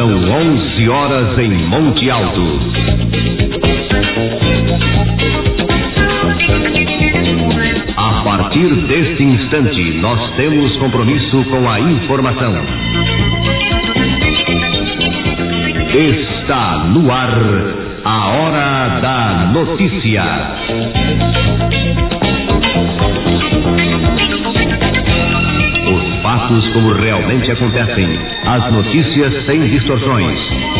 São 11 horas em Monte Alto. A partir deste instante, nós temos compromisso com a informação. Está no ar a Hora da Notícia. Os fatos como realmente acontecem, as notícias sem distorções.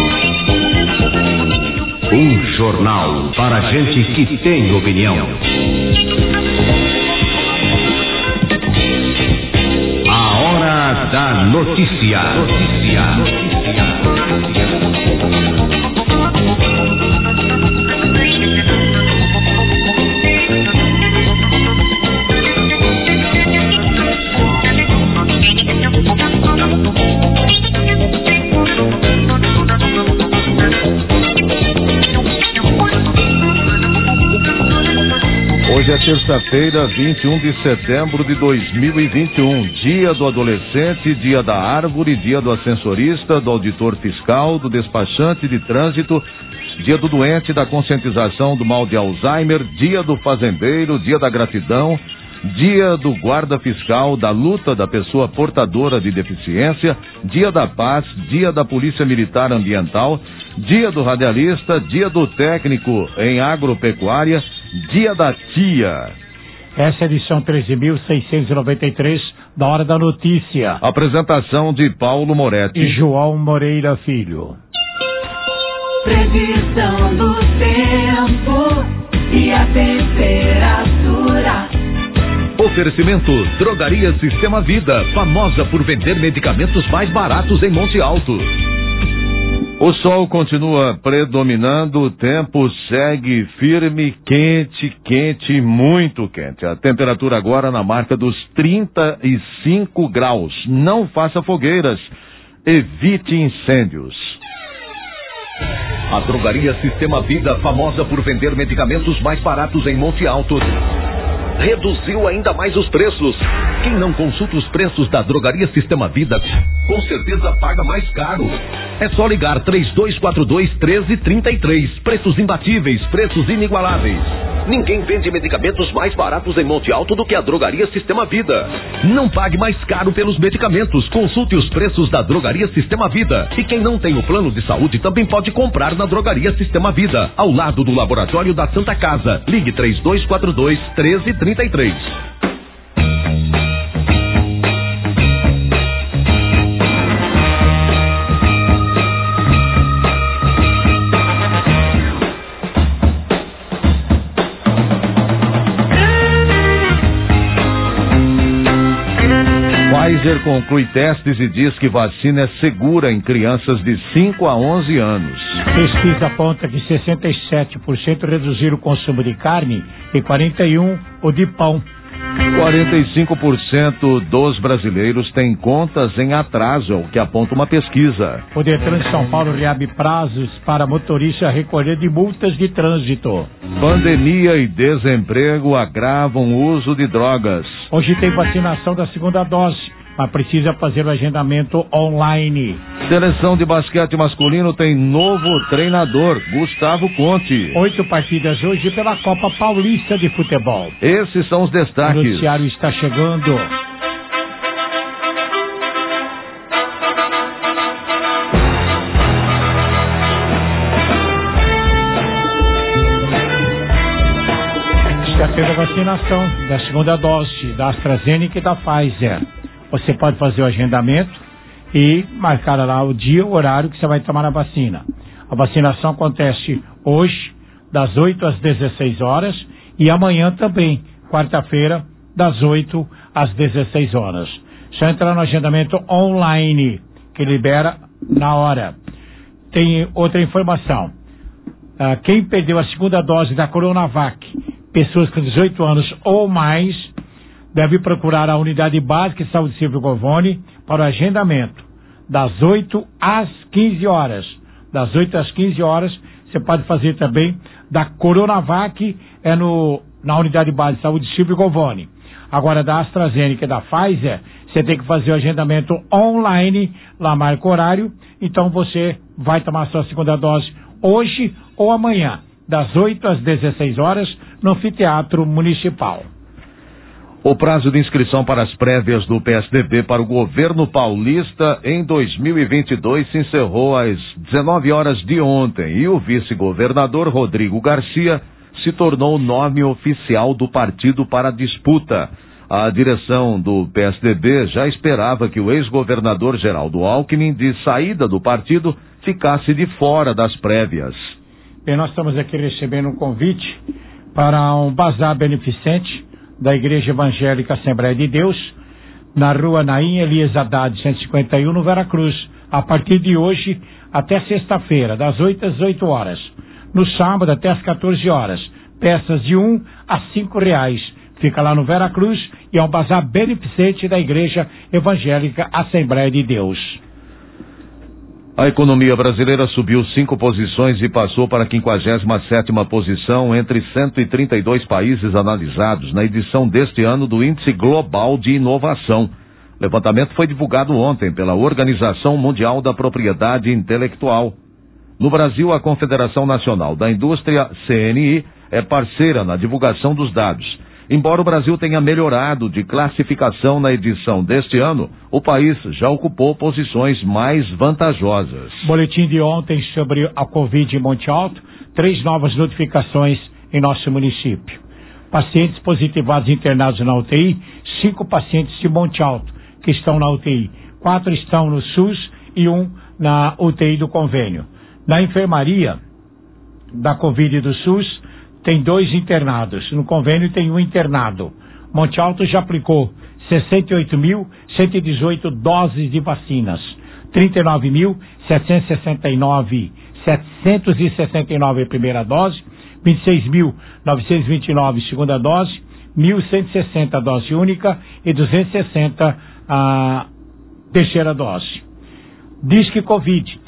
Um jornal para gente que tem opinião. A Hora da Notícia. Hoje é terça-feira, 21 de setembro de 2021, dia do adolescente, dia da árvore, dia do ascensorista, do auditor fiscal, do despachante de trânsito, dia do doente, da conscientização do mal de Alzheimer, dia do fazendeiro, dia da gratidão, dia do guarda fiscal, da luta da pessoa portadora de deficiência, dia da paz, dia da polícia militar ambiental, dia do radialista, dia do técnico em agropecuária, dia da tia. Essa é a edição 13.693 da Hora da Notícia. Apresentação de Paulo Moretti e João Moreira Filho. Previsão do tempo e a temperatura. Oferecimento Drogaria Sistema Vida, famosa por vender medicamentos mais baratos em Monte Alto. O sol continua predominando, o tempo segue firme, quente, muito quente. A temperatura agora na marca dos 35 graus. Não faça fogueiras, evite incêndios. A Drogaria Sistema Vida, famosa por vender medicamentos mais baratos em Monte Alto, reduziu ainda mais os preços. Quem não consulta os preços da Drogaria Sistema Vida, com certeza paga mais caro. É só ligar 3242-1333. Preços imbatíveis, preços inigualáveis. Ninguém vende medicamentos mais baratos em Monte Alto do que a Drogaria Sistema Vida. Não pague mais caro pelos medicamentos. Consulte os preços da Drogaria Sistema Vida. E quem não tem o plano de saúde também pode comprar na Drogaria Sistema Vida, ao lado do Laboratório da Santa Casa. Ligue 3242-1333. Pfizer conclui testes e diz que vacina é segura em crianças de 5 a 11 anos. Pesquisa aponta que 67% reduziram o consumo de carne e 41% o de pão. 45% dos brasileiros têm contas em atraso, é o que aponta uma pesquisa. O Detran de São Paulo reabre prazos para motorista recolher de multas de trânsito. Pandemia e desemprego agravam o uso de drogas. Hoje tem vacinação da segunda dose, mas precisa fazer o agendamento online. Seleção de basquete masculino tem novo treinador, Gustavo Conte. 8 partidas hoje pela Copa Paulista de Futebol. Esses são os destaques. O noticiário está chegando. Está tendo a vacinação da segunda dose da AstraZeneca e da Pfizer. Você pode fazer o agendamento e marcar lá o dia, o horário que você vai tomar a vacina. A vacinação acontece hoje, das 8 às 16 horas, e amanhã também, quarta-feira, das 8 às 16 horas. Só entrar no agendamento online, que libera na hora. Tem outra informação. Quem perdeu a segunda dose da Coronavac, pessoas com 18 anos ou mais, deve procurar a Unidade Básica de Saúde Silvio Govoni para o agendamento, das 8 às 15 horas. Das 8 às 15 horas, você pode fazer também da Coronavac, na Unidade Básica de Saúde Silvio Govoni. Agora, da AstraZeneca e da Pfizer, Você tem que fazer o agendamento online, lá marca o horário, então você vai tomar a sua segunda dose hoje ou amanhã, das 8 às 16 horas, no Anfiteatro Municipal. O prazo de inscrição para as prévias do PSDB para o governo paulista em 2022 se encerrou às 19 horas de ontem e o vice-governador Rodrigo Garcia se tornou o nome oficial do partido para a disputa. A direção do PSDB já esperava que o ex-governador Geraldo Alckmin, de saída do partido, ficasse de fora das prévias. Bem, nós estamos aqui recebendo um convite para um bazar beneficente da Igreja Evangélica Assembleia de Deus, na rua Naim Elias Haddad, 151, no Veracruz, a partir de hoje até sexta-feira, das 8 às 8 horas. No sábado até às 14 horas, peças de R$1 a R$5. Fica lá no Veracruz e é um bazar beneficente da Igreja Evangélica Assembleia de Deus. A economia brasileira subiu 5 posições e passou para a 57ª posição entre 132 países analisados na edição deste ano do Índice Global de Inovação. O levantamento foi divulgado ontem pela Organização Mundial da Propriedade Intelectual. No Brasil, a Confederação Nacional da Indústria, CNI, é parceira na divulgação dos dados. Embora o Brasil tenha melhorado de classificação na edição deste ano, o país já ocupou posições mais vantajosas. Boletim de ontem sobre a Covid em Monte Alto, 3 novas notificações em nosso município. Pacientes positivados internados na UTI, 5 pacientes de Monte Alto que estão na UTI. 4 estão no SUS e 1 na UTI do convênio. Na enfermaria da Covid do SUS, tem 2 internados. No convênio tem 1 internado. Monte Alto já aplicou 68.118 doses de vacinas. 39.769 a primeira dose, 26.929 segunda dose, 1.160 dose única e 260 a terceira dose. Disque Covid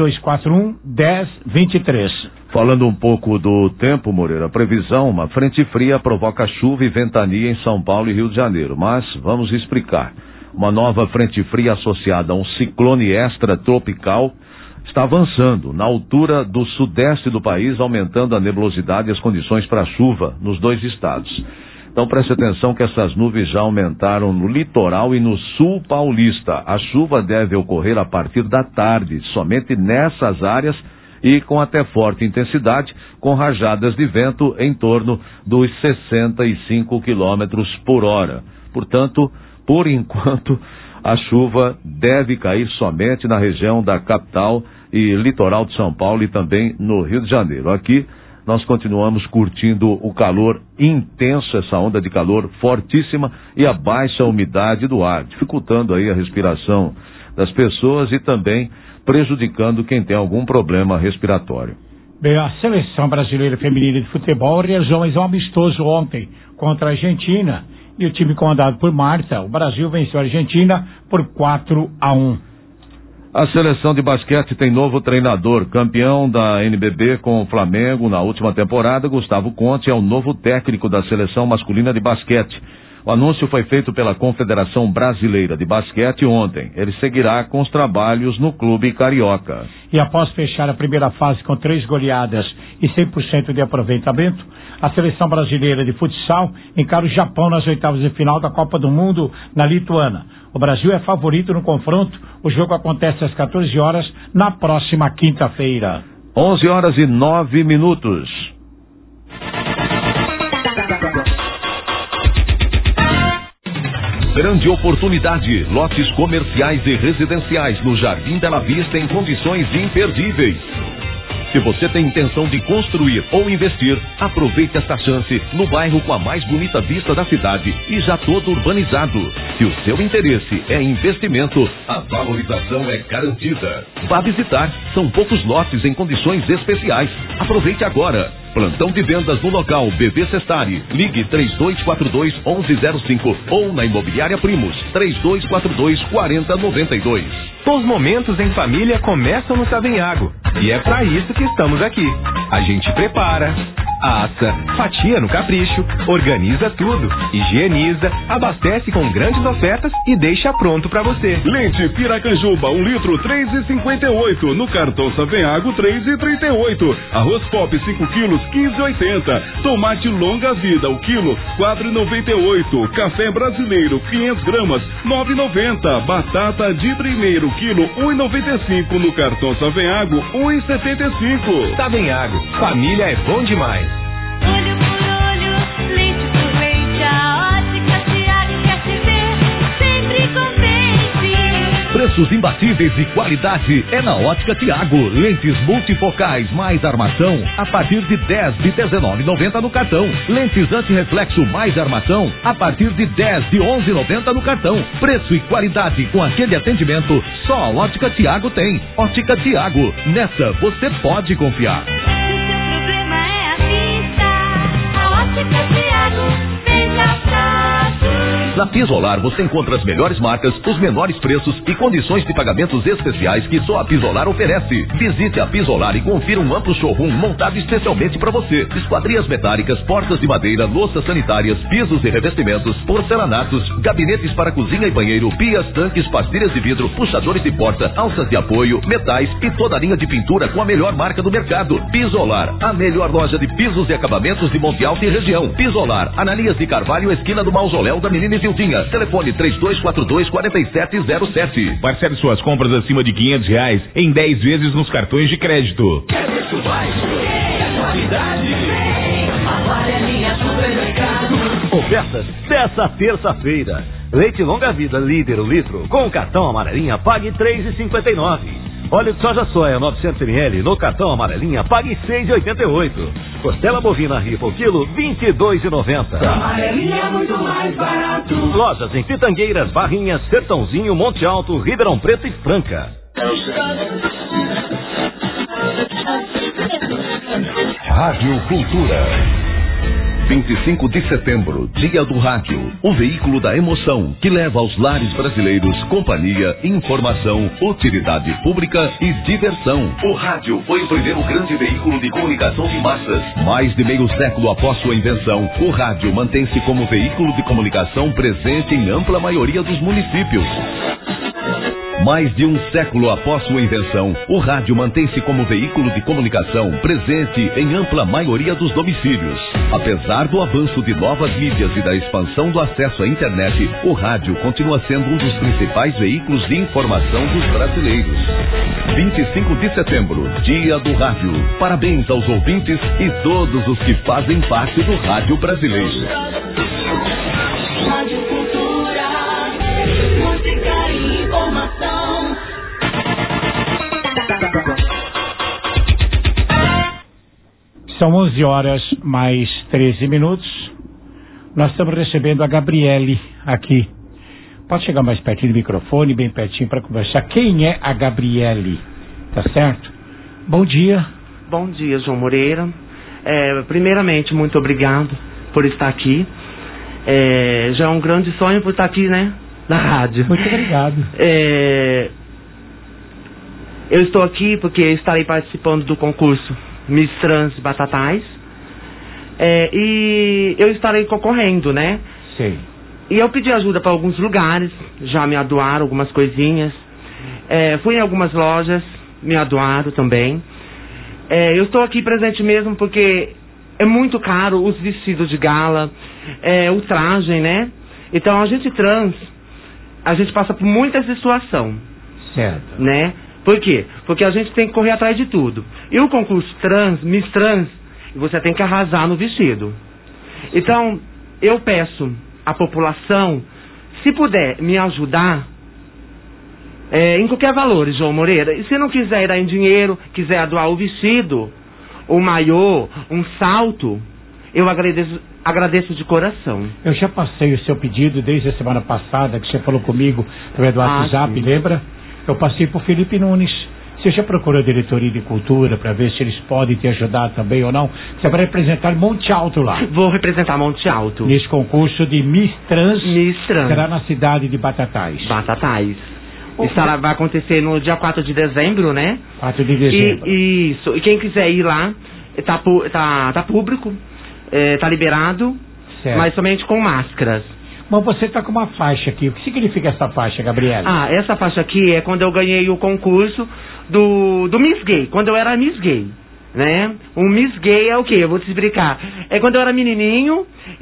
3241-1023. Falando um pouco do tempo, Moreira, previsão, uma frente fria provoca chuva e ventania em São Paulo e Rio de Janeiro, mas vamos explicar. Uma nova frente fria associada a um ciclone extratropical está avançando na altura do sudeste do país, aumentando a nebulosidade e as condições para chuva nos 2 estados. Então preste atenção que essas nuvens já aumentaram no litoral e no sul paulista. A chuva deve ocorrer a partir da tarde, somente nessas áreas e com até forte intensidade, com rajadas de vento em torno dos 65 quilômetros por hora. Portanto, por enquanto, a chuva deve cair somente na região da capital e litoral de São Paulo e também no Rio de Janeiro. Aqui nós continuamos curtindo o calor intenso, essa onda de calor fortíssima e a baixa umidade do ar, dificultando aí a respiração das pessoas e também prejudicando quem tem algum problema respiratório. Bem, a Seleção Brasileira Feminina de Futebol realizou mais um amistoso ontem contra a Argentina e o time comandado por Marta, o Brasil venceu a Argentina por 4-1. A seleção de basquete tem novo treinador, campeão da NBB com o Flamengo na última temporada. Gustavo Conte é o novo técnico da seleção masculina de basquete. O anúncio foi feito pela Confederação Brasileira de Basquete ontem. Ele seguirá com os trabalhos no clube carioca. E após fechar a primeira fase com 3 goleadas e 100% de aproveitamento, a seleção brasileira de futsal encara o Japão nas oitavas de final da Copa do Mundo na Lituânia. O Brasil é favorito no confronto. O jogo acontece às 14 horas na próxima quinta-feira. 11h09. Grande oportunidade, lotes comerciais e residenciais no Jardim Bela Vista em condições imperdíveis. Se você tem intenção de construir ou investir, aproveite esta chance no bairro com a mais bonita vista da cidade e já todo urbanizado. Se o seu interesse é investimento, a valorização é garantida. Vá visitar, são poucos lotes em condições especiais. Aproveite agora. Plantão de vendas no local BB Sestari. Ligue 3242-1105 ou na Imobiliária Primos 3242-4092. Os momentos em família começam no Savenhago e é para isso que estamos aqui. A gente prepara, assa, fatia no capricho, organiza tudo, higieniza, abastece com grandes ofertas e deixa pronto pra você. Leite Piracanjuba, 1 litro, 3,58. No cartão Savenhago, 3,38. Arroz Pop, 5 quilos, 15,80. Tomate longa vida, o quilo, 4,98. Café brasileiro, 500 gramas, 9,90. Batata de primeiro quilo, 1,95. No cartão Savenhago, 1,75. Savenhago, família é bom demais. Olho por olho, leite por leite, a Ótica Tiago quer te ver sempre contente. Preços imbatíveis e qualidade é na Ótica Tiago. Lentes multifocais mais armação a partir de 10 de R$19,90 no cartão. Lentes antirreflexo mais armação a partir de 10 de R$11,90 no cartão. Preço e qualidade com aquele atendimento só a Ótica Tiago tem. Ótica Tiago, nessa você pode confiar. Na Pisolar você encontra as melhores marcas, os menores preços e condições de pagamentos especiais que só a Pisolar oferece. Visite a Pisolar e confira um amplo showroom montado especialmente para você. Esquadrias metálicas, portas de madeira, louças sanitárias, pisos e revestimentos, porcelanatos, gabinetes para cozinha e banheiro, pias, tanques, pastilhas de vidro, puxadores de porta, alças de apoio, metais e toda a linha de pintura com a melhor marca do mercado. Pisolar, a melhor loja de pisos e acabamentos de Monte Alto e região. Pisolar, Ananias de Carvalho, esquina do Mausoléu da Menina Isildinha. Telefone 3242-4707. Parcele suas compras acima de R$500 em 10 vezes nos cartões de crédito. Quer preço baixo? É qualidade. Amarelinha Supermercado. Ofertas dessa terça-feira. Leite longa vida, líder o litro. Com o cartão Amarelinha, pague R$3,59. Óleo de soja 900 ml no cartão Amarelinha, pague R$6,88. Costela bovina rifa o quilo, R$22,90. Amarelinha é muito mais barato. Lojas em Pitangueiras, Barrinhas, Sertãozinho, Monte Alto, Ribeirão Preto e Franca. Rádio Cultura. 25 de setembro, Dia do Rádio, o veículo da emoção que leva aos lares brasileiros companhia, informação, utilidade pública e diversão. O rádio foi o primeiro grande veículo de comunicação de massas. Mais de meio século após sua invenção, o rádio mantém-se como veículo de comunicação presente em ampla maioria dos municípios. Mais de um século após sua invenção, o rádio mantém-se como veículo de comunicação presente em ampla maioria dos domicílios. Apesar do avanço de novas mídias e da expansão do acesso à internet, o rádio continua sendo um dos principais veículos de informação dos brasileiros. 25 de setembro, Dia do Rádio. Parabéns aos ouvintes e todos os que fazem parte do rádio brasileiro. Rádio Cultura, música e informação. São 11 horas mais 13 minutos. Nós estamos recebendo a Gabriele aqui. Pode chegar mais pertinho do microfone, bem pertinho para conversar. Quem é a Gabriele? Tá certo? Bom dia. Bom dia, João Moreira. Primeiramente, muito obrigado por estar aqui. Já é um grande sonho por estar aqui, né? Na rádio. Muito obrigado. Eu estou aqui porque estarei participando do concurso Miss Trans Batatais. E eu estarei concorrendo, né? Sim. E eu pedi ajuda para alguns lugares, já me doaram algumas coisinhas. Fui em algumas lojas, me doaram também. Eu estou aqui presente mesmo porque é muito caro os vestidos de gala, o traje, né? Então a gente trans, a gente passa por muita situação. Certo. Né? Por quê? Porque a gente tem que correr atrás de tudo. E o concurso trans, Miss Trans, você tem que arrasar no vestido. Então, eu peço à população, se puder me ajudar, em qualquer valor, João Moreira. E se não quiser dar em dinheiro, quiser doar o vestido, o maiô, um salto, eu agradeço de coração. Eu já passei o seu pedido desde a semana passada, que você falou comigo através do WhatsApp, sim. Lembra? Eu passei por Felipe Nunes. Você já procurou a diretoria de cultura para ver se eles podem te ajudar também ou não? Você vai representar Monte Alto lá. Vou representar Monte Alto. Nesse concurso de Miss Trans. Miss Trans. Será na cidade de Batatais. Batatais. Vai acontecer no dia 4 de dezembro, né? 4 de dezembro. Isso. E quem quiser ir lá, tá público, tá liberado, Certo. mas somente com máscaras. Mas você tá com uma faixa aqui. O que significa essa faixa, Gabriela? Ah, essa faixa aqui é quando eu ganhei o concurso do Miss Gay, quando eu era Miss Gay, né? O Miss Gay é o quê? Eu vou te explicar. É quando eu era menininho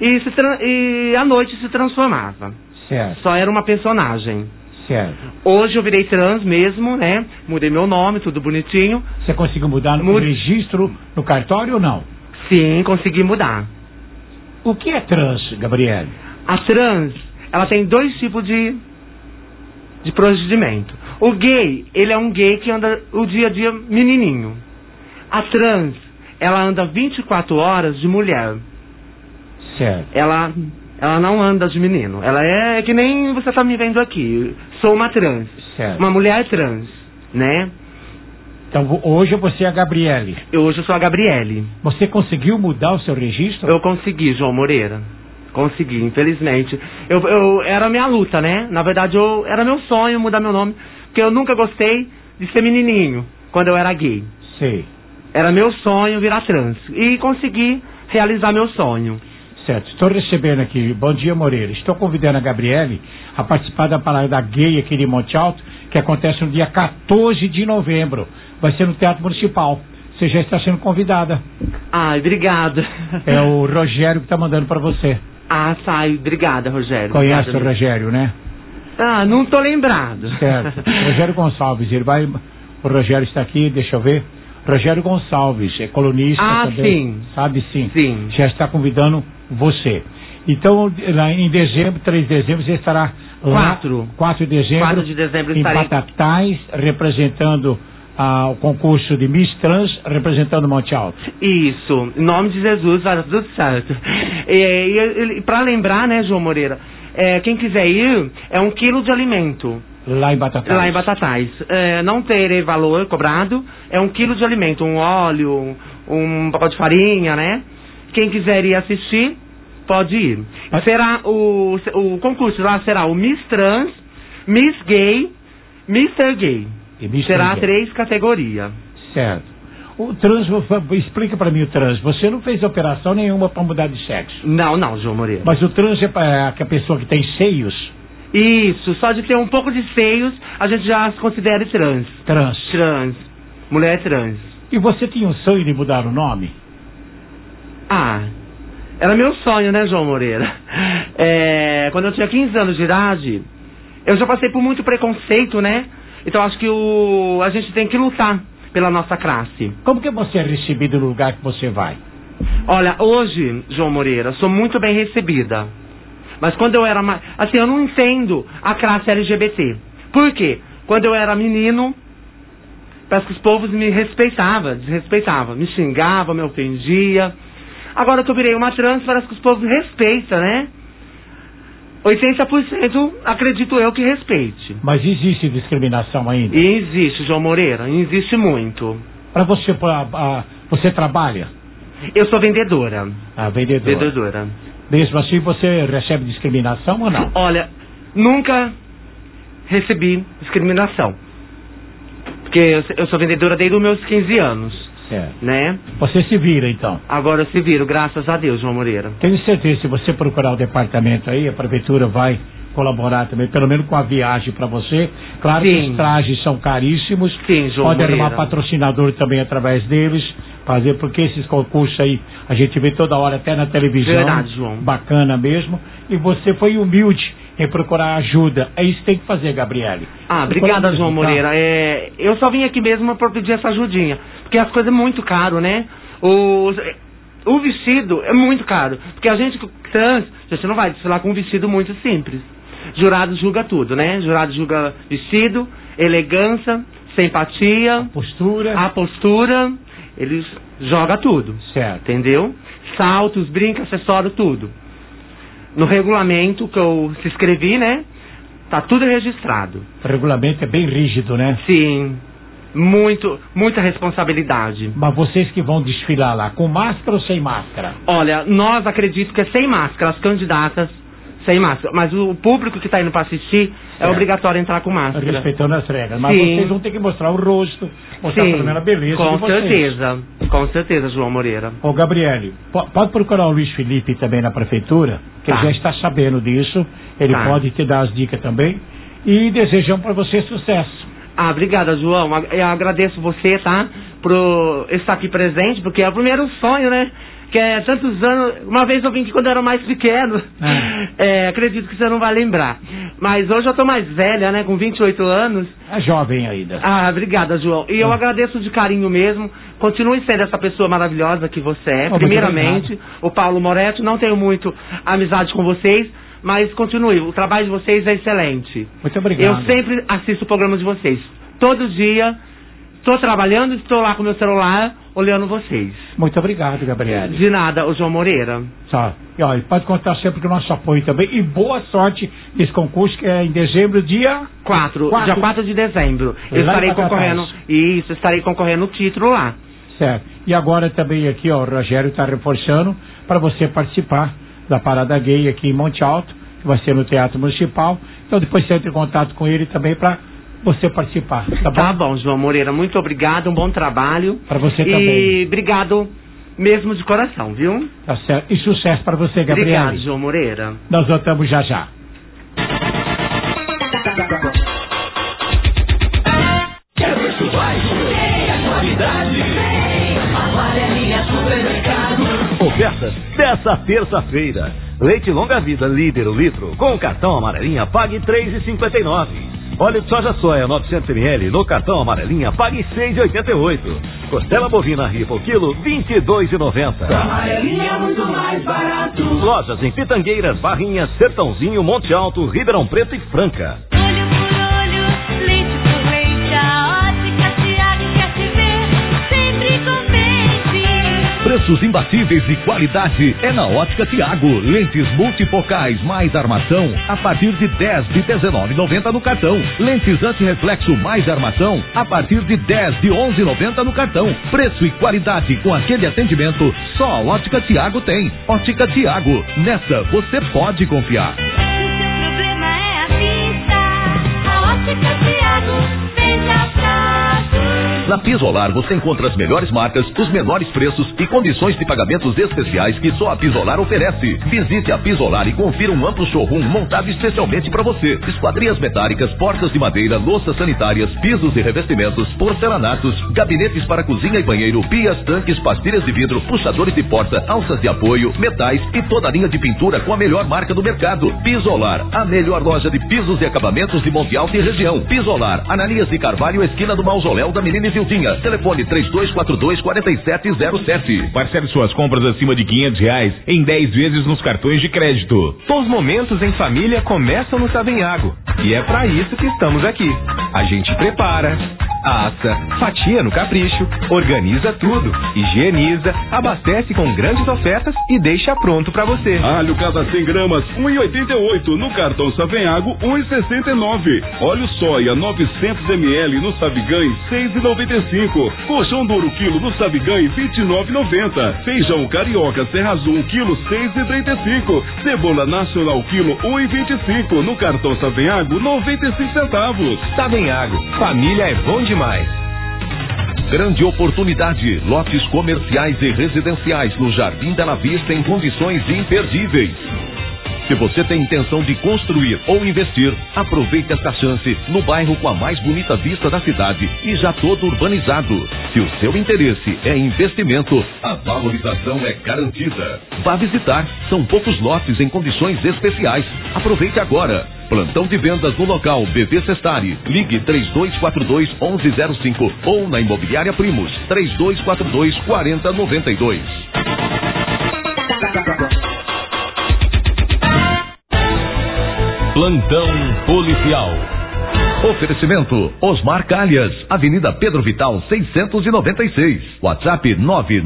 e à noite se transformava. Certo. Só era uma personagem. Certo. Hoje eu virei trans mesmo, né? Mudei meu nome, tudo bonitinho. Você conseguiu mudar no registro, no cartório ou não? Sim, consegui mudar. O que é trans, Gabriela? A trans, ela tem 2 tipos de procedimento. O gay, ele é um gay que anda o dia a dia menininho. A trans, ela anda 24 horas de mulher. Certo. Ela não anda de menino. Ela é que nem você tá me vendo aqui. Sou uma trans. Certo. Uma mulher trans, né? Então hoje você é a Gabriele. Hoje eu sou a Gabriele. Você conseguiu mudar o seu registro? Eu consegui, João Moreira. Consegui, infelizmente. Era a minha luta, né? Na verdade, era meu sonho mudar meu nome. Porque eu nunca gostei de ser menininho, quando eu era gay. Sei. Era meu sonho virar trans. E consegui realizar meu sonho. Certo. Estou recebendo aqui. Bom dia, Moreira. Estou convidando a Gabriele a participar da parada gay aqui de Monte Alto, que acontece no dia 14 de novembro. Vai ser no Teatro Municipal. Você já está sendo convidada. Ai, obrigada. É o Rogério que está mandando para você. Ah, sai. Obrigada, Rogério. Conhece Obrigada, o Rogério, né? Ah, não tô lembrado. Certo. Rogério Gonçalves, ele vai... O Rogério está aqui, deixa eu ver. Rogério Gonçalves, é colunista também. Sim. Sabe, sim. Sim. Já está convidando você. Então, lá em dezembro, 3 de dezembro, você estará lá. 4 de dezembro. 4 de dezembro em estarei. Batatais, representando o concurso de Miss Trans, representando Monte Alto. Isso. Em nome de Jesus, vai dar tudo certo. E pra lembrar, né, João Moreira, quem quiser ir, é 1 quilo de alimento. Lá em Batatais. Lá em Batatais. Não terei valor cobrado, é 1 quilo de alimento, um óleo, um pacote de farinha, né? Quem quiser ir assistir, pode ir. Será o concurso lá será o Miss Trans, Miss Gay, Mr. Gay. Será 3 categorias. Certo. O trans, explica pra mim o trans. Você não fez operação nenhuma pra mudar de sexo? Não, João Moreira. Mas o trans é pra a pessoa que tem seios? Isso, só de ter um pouco de seios, a gente já se considera trans. Trans. Mulher trans. E você tinha um sonho de mudar o nome? Ah, era meu sonho, né, João Moreira? Quando eu tinha 15 anos de idade, eu já passei por muito preconceito, né? Então acho que a gente tem que lutar pela nossa classe. Como que você é recebido no lugar que você vai? Olha, hoje, João Moreira, sou muito bem recebida. Mas quando eu era mais... Assim, eu não entendo a classe LGBT. Por quê? Quando eu era menino, parece que os povos me desrespeitavam. Me xingavam, me ofendia. Agora que eu virei uma trans, parece que os povos respeitam, né? 80% acredito eu que respeite. Mas existe discriminação ainda? E existe, João Moreira, existe muito. Para você, você trabalha? Eu sou vendedora. Ah, vendedora. Vendedora. Mesmo assim, você recebe discriminação ou não? Olha, nunca recebi discriminação. Porque eu sou vendedora desde os meus 15 anos. Certo. Né? Você se vira, então? Agora eu se viro, graças a Deus, João Moreira. Tenho certeza, se você procurar o departamento aí, a prefeitura vai colaborar também, pelo menos com a viagem para você. Claro que os trajes são caríssimos. Sim, João Pode Moreira. arrumar patrocinador também através deles, fazer, porque esses concursos aí a gente vê toda hora até na televisão. Verdade, João. Bacana mesmo. E você foi humilde em procurar ajuda. É isso que tem que fazer, Gabriele. Ah, obrigada, João Moreira. Eu só vim aqui mesmo para pedir essa ajudinha. Porque as coisas é muito caro, né? O vestido é muito caro. Porque a gente trans, a gente não vai desfilar com um vestido muito simples. Jurado julga tudo, né? Jurado julga vestido, elegância, simpatia, a postura, eles jogam tudo. Certo. Entendeu? Saltos, brincos, acessórios, tudo. No regulamento que eu se inscrevi, né? Tá tudo registrado. O regulamento é bem rígido, né? Sim. Muita responsabilidade. Mas vocês que vão desfilar lá, com máscara ou sem máscara? Olha, nós acredito que é sem máscara, as candidatas sem máscara. Mas o público que está indo para assistir é obrigatório entrar com máscara. Respeitando as regras. Mas Sim. vocês vão ter que mostrar o rosto, mostrar pelo menos a beleza de vocês. Com certeza. Com certeza, João Moreira. Ô, Gabriele, pode procurar o Luiz Felipe também na prefeitura, que ele já está sabendo disso. Ele pode te dar as dicas também. E desejamos para você sucesso. Obrigada, João. Eu agradeço você, tá? Por estar aqui presente, porque é o primeiro sonho, né? Que é tantos anos. Uma vez eu vim aqui quando eu era mais pequeno. Acredito que você não vai lembrar. Mas hoje eu tô mais velha, né? Com 28 anos. É jovem ainda. Obrigada, João. E eu agradeço de carinho mesmo. Continue sendo essa pessoa maravilhosa que você é. Primeiramente, o Paulo Moretti. Não tenho muito amizade com vocês, mas continue. O trabalho de vocês é excelente. Muito obrigado. Eu sempre assisto o programa de vocês. Todo dia. Estou trabalhando, estou lá com o meu celular, olhando vocês. Muito obrado, Gabriele. De nada, o João Moreira. Só. E olha, pode contar sempre com o nosso apoio também. E boa sorte nesse concurso que é em dezembro, dia 4. Dia 4 de dezembro. Eu estarei concorrendo. Isso, estarei concorrendo o título lá. Certo. E agora também aqui, ó, o Rogério está reforçando para você participar da Parada Gay aqui em Monte Alto, que vai ser no Teatro Municipal. Então depois você entra em contato com ele também para você participar, tá bom? Tá bom, João Moreira, muito obrigado, um bom trabalho. Para você também. E obrigado mesmo de coração, viu? Tá certo. E sucesso para você, Gabriel. Obrigado, João Moreira. Nós voltamos já já. Quer muito mais? Tem a qualidade. Amarelinha Supermercado. Ofertas dessa terça-feira. Leite longa vida, líder o litro. Com o cartão Amarelinha, pague R$3,59. Óleo de soja 900 ml no cartão Amarelinha, pague R$6,88. Costela bovina ripa o quilo, R$22,90. Amarelinha é muito mais barato. Lojas em Pitangueiras, Barrinhas, Sertãozinho, Monte Alto, Ribeirão Preto e Franca. Olho por olho, leite por leite, a Ótica Tiago quer te ver, sempre contente. Preços imbatíveis e qualidade é na Ótica Tiago. Lentes multifocais mais armação a partir de R$10 de R$19,90 no cartão. Lentes anti-reflexo mais armação a partir de R$10 de R$11,90 no cartão. Preço e qualidade com aquele atendimento só a Ótica Tiago tem. Ótica Tiago, nessa você pode confiar. Se o seu problema é a vista, a Ótica Tiago veja Prado. Na Pisolar você encontra as melhores marcas, os menores preços e condições de pagamentos especiais que só a Pisolar oferece. Visite a Pisolar e confira um amplo showroom montado especialmente para você. Esquadrias metálicas, portas de madeira, louças sanitárias, pisos e revestimentos, porcelanatos, gabinetes para cozinha e banheiro, pias, tanques, pastilhas de vidro, puxadores de porta, alças de apoio, metais e toda a linha de pintura com a melhor marca do mercado. Pisolar, a melhor loja de pisos e acabamentos de Monte Alto e região. Pisolar, Ananias de Carvalho, esquina do Mausoléu da Menina Vildinha. Telefone 3242-4707. Parcele suas compras acima de R$500 em 10 vezes nos cartões de crédito. Os momentos em família começam no Savenhago. E é pra isso que estamos aqui. A gente prepara, assa, fatia no capricho, organiza tudo, higieniza, abastece com grandes ofertas e deixa pronto pra você. Alho cada 100 gramas, R$1,88. No cartão Savenhago, R$1,69. Óleo soia, 900 ml no Savigães, R$6,95. Colchão duro quilo no Savigães, R$29,90. Feijão carioca Serra Azul, quilo, R$6,35. Cebola nacional, quilo, R$1,25. No cartão Savenhago, 95 centavos. Savenhago, família é bom demais. Grande oportunidade, lotes comerciais e residenciais no Jardim Bela Vista em condições imperdíveis. Se você tem intenção de construir ou investir, aproveite esta chance no bairro com a mais bonita vista da cidade e já todo urbanizado. Se o seu interesse é investimento, a valorização é garantida. Vá visitar, são poucos lotes em condições especiais. Aproveite agora. Plantão de vendas no local BV Sestari. Ligue 3242-1105 ou na Imobiliária Primos 3242-4092. Plantão policial. Oferecimento Osmar Calhas, Avenida Pedro Vital 696. WhatsApp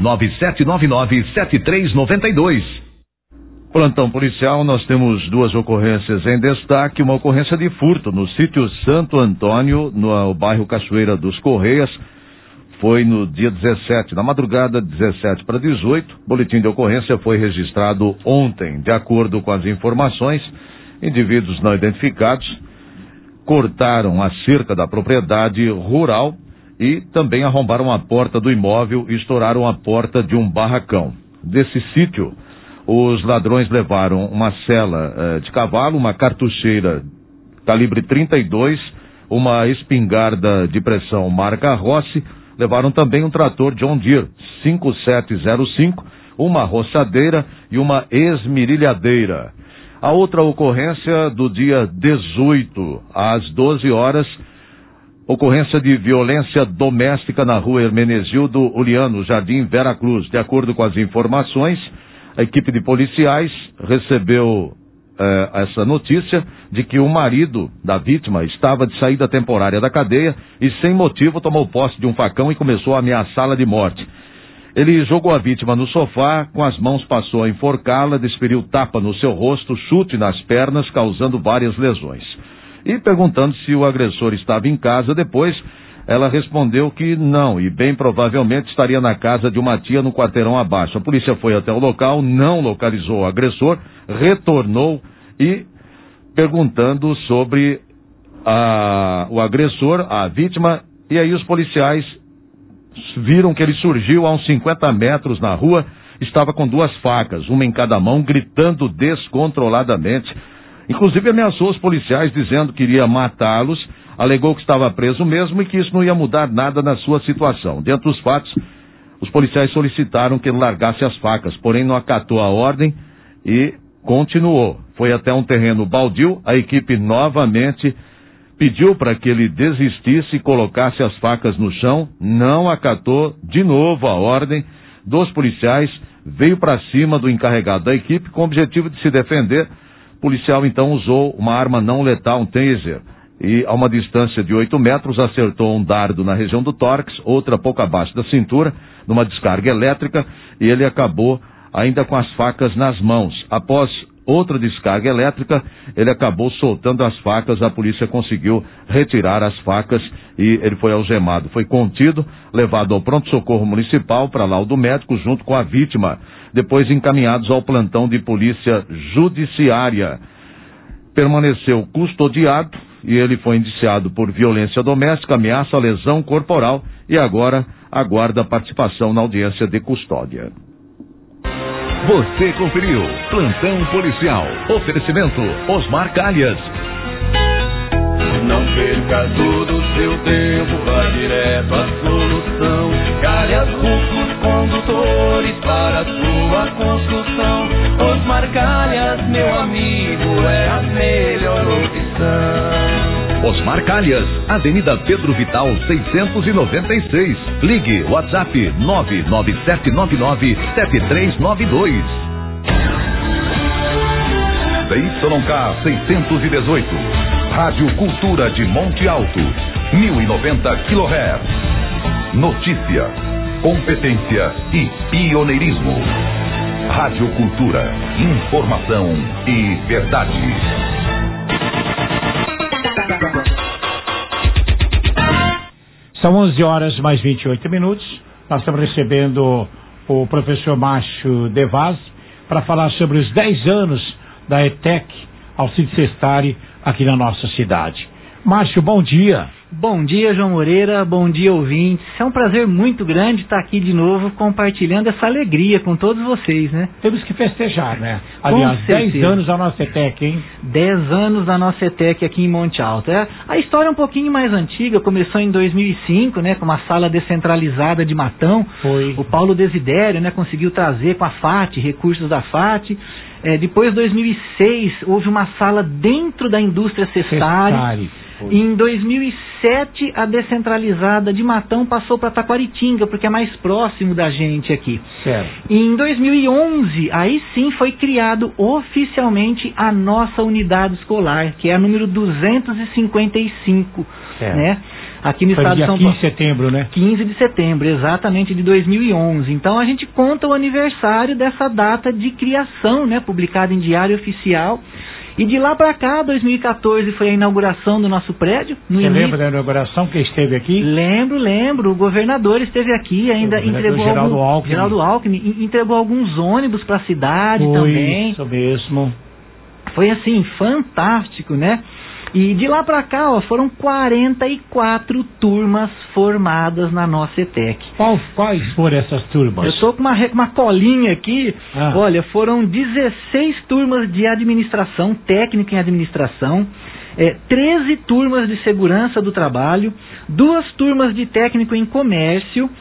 997997392. Plantão policial, nós temos duas ocorrências em destaque. Uma ocorrência de furto no sítio Santo Antônio, no bairro Cachoeira dos Correias. Foi no dia 17, na madrugada 17 para 18. Boletim de ocorrência foi registrado ontem. De acordo com as informações, indivíduos não identificados cortaram a cerca da propriedade rural e também arrombaram a porta do imóvel e estouraram a porta de um barracão. Desse sítio, os ladrões levaram uma sela de cavalo, uma cartucheira calibre 32, uma espingarda de pressão marca Rossi, levaram também um trator John Deere 5705, uma roçadeira e uma esmerilhadeira. A outra ocorrência do dia 18, às 12 horas, ocorrência de violência doméstica na rua Hermenegildo Uliano, Jardim Vera Cruz. De acordo com as informações, a equipe de policiais recebeu essa notícia de que o marido da vítima estava de saída temporária da cadeia e, sem motivo, tomou posse de um facão e começou a ameaçá-la de morte. Ele jogou a vítima no sofá, com as mãos passou a enforcá-la, desferiu tapa no seu rosto, chute nas pernas, causando várias lesões. E perguntando se o agressor estava em casa depois, ela respondeu que não, e bem provavelmente estaria na casa de uma tia no quarteirão abaixo. A polícia foi até o local, não localizou o agressor, retornou e perguntando sobre o agressor, a vítima, e aí os policiais viram que ele surgiu a uns 50 metros na rua, estava com 2 facas, uma em cada mão, gritando descontroladamente. Inclusive ameaçou os policiais dizendo que iria matá-los, alegou que estava preso mesmo e que isso não ia mudar nada na sua situação. Dentro dos fatos, os policiais solicitaram que ele largasse as facas, porém não acatou a ordem e continuou. Foi até um terreno baldio, a equipe novamente pediu para que ele desistisse e colocasse as facas no chão, não acatou de novo a ordem dos policiais, veio para cima do encarregado da equipe com o objetivo de se defender. O policial então usou uma arma não letal, um taser, e a uma distância de 8 metros acertou um dardo na região do tórax, outra pouco abaixo da cintura, numa descarga elétrica, e ele acabou ainda com as facas nas mãos. Após outra descarga elétrica, ele acabou soltando as facas, a polícia conseguiu retirar as facas e ele foi algemado. Foi contido, levado ao pronto-socorro municipal para laudo médico junto com a vítima, depois encaminhados ao plantão de polícia judiciária. Permaneceu custodiado e ele foi indiciado por violência doméstica, ameaça, lesão corporal e agora aguarda participação na audiência de custódia. Você conferiu Plantão Policial. Oferecimento Osmar Calhas. Não perca todo o seu tempo, vá direto à solução. Calhas Rufos Condutores para a sua construção. Osmar Calhas, meu amigo, é a melhor opção. Osmar Calhas, Avenida Pedro Vital 696. Ligue WhatsApp 997997392. ZYK 618. Rádio Cultura de Monte Alto, 1090 kHz. Notícia, competência e pioneirismo. Rádio Cultura, informação e verdade. São 11 horas mais 28 minutos. Nós estamos recebendo o professor Márcio De Vaz para falar sobre os 10 anos da ETEC Alcides Sestari aqui na nossa cidade. Márcio, bom dia. Bom dia, João Moreira, bom dia, ouvintes. É um prazer muito grande estar aqui de novo compartilhando essa alegria com todos vocês, né? Temos que festejar, né? Aliás, 10 anos da nossa ETEC, hein? 10 anos da nossa ETEC aqui em Monte Alto. A história é um pouquinho mais antiga, começou em 2005, né? Com uma sala descentralizada de Matão. Foi. O Paulo Desidério, né? Conseguiu trazer com a FAT, recursos da FAT. Depois, em 2006, houve uma sala dentro da indústria Sestari. Em 2007, a descentralizada de Matão passou para Taquaritinga, porque é mais próximo da gente aqui. Certo. Em 2011, aí sim foi criado oficialmente a nossa unidade escolar, que é a número 255, né? Aqui no estado de São Paulo. 15 de setembro, né? 15 de setembro, exatamente, de 2011. Então a gente conta o aniversário dessa data de criação, né? Publicada em Diário Oficial. E de lá para cá, 2014, foi a inauguração do nosso prédio. Você lembra da inauguração que esteve aqui? Lembro. O governador esteve aqui, ainda entregou Geraldo Alckmin entregou alguns ônibus para a cidade também. Isso mesmo. Foi assim, fantástico, né? E de lá para cá, ó, foram 44 turmas formadas na nossa ETEC. Quais foram essas turmas? Eu estou com uma colinha aqui. Olha, foram 16 turmas de administração, técnica em administração, 13 turmas de segurança do trabalho, 2 turmas de técnico em comércio,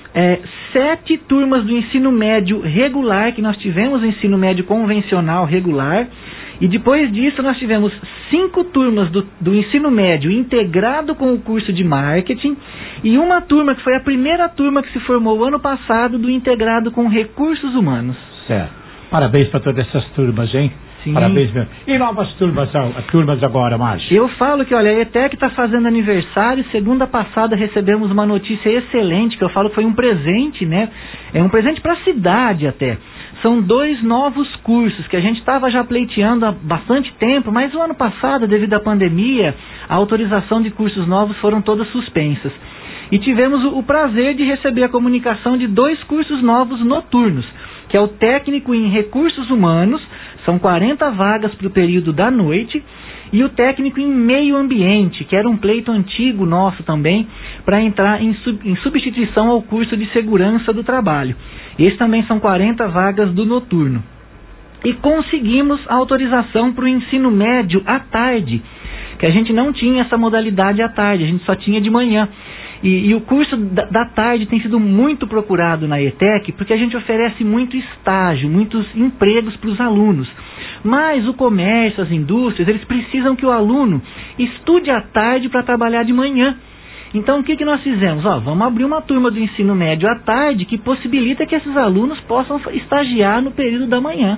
7 turmas do ensino médio regular, que nós tivemos o ensino médio convencional regular, e depois disso nós tivemos 5 turmas do ensino médio integrado com o curso de marketing, e uma turma que foi a primeira turma que se formou ano passado do integrado com recursos humanos. Certo. Parabéns para todas essas turmas, hein? Sim. Parabéns mesmo. E novas turmas agora, Márcio? Eu falo que, olha, a ETEC está fazendo aniversário. Segunda passada recebemos uma notícia excelente, que eu falo que foi um presente, né? É um presente para a cidade até. São 2 novos cursos que a gente estava já pleiteando há bastante tempo, mas o ano passado, devido à pandemia, a autorização de cursos novos foram todas suspensas. E tivemos o prazer de receber a comunicação de 2 cursos novos noturnos, que é o técnico em recursos humanos, são 40 vagas para o período da noite, e o técnico em meio ambiente, que era um pleito antigo nosso também, para entrar em substituição ao curso de segurança do trabalho. Esses também são 40 vagas do noturno. E conseguimos a autorização para o ensino médio à tarde, que a gente não tinha essa modalidade à tarde, a gente só tinha de manhã. E o curso da tarde tem sido muito procurado na ETEC, porque a gente oferece muito estágio, muitos empregos para os alunos. Mas o comércio, as indústrias, eles precisam que o aluno estude à tarde para trabalhar de manhã. Então o que nós fizemos? Vamos abrir uma turma do ensino médio à tarde que possibilita que esses alunos possam estagiar no período da manhã.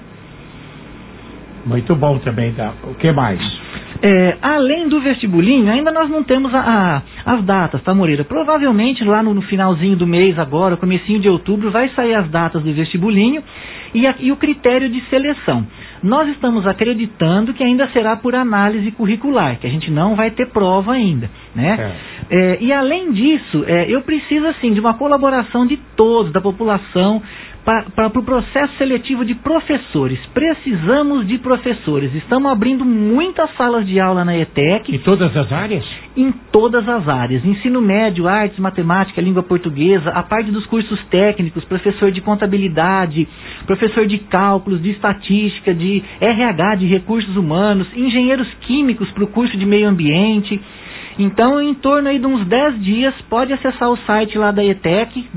Muito bom também, tá? O que mais? Além do vestibulinho, ainda nós não temos as datas, tá, Moreira? Provavelmente lá no finalzinho do mês agora, comecinho de outubro, vai sair as datas do vestibulinho e o critério de seleção. Nós estamos acreditando que ainda será por análise curricular, que a gente não vai ter prova ainda, né? E além disso, eu preciso assim de uma colaboração de todos, da população, para o processo seletivo de professores. Precisamos de professores. Estamos abrindo muitas salas de aula na ETEC. Em todas as áreas? Em todas as áreas. Ensino médio, artes, matemática, língua portuguesa, a parte dos cursos técnicos, professor de contabilidade, professor de cálculos, de estatística, de RH, de recursos humanos, engenheiros químicos para o curso de meio ambiente. Então, em torno aí de uns 10 dias, pode acessar o site lá da ETEC,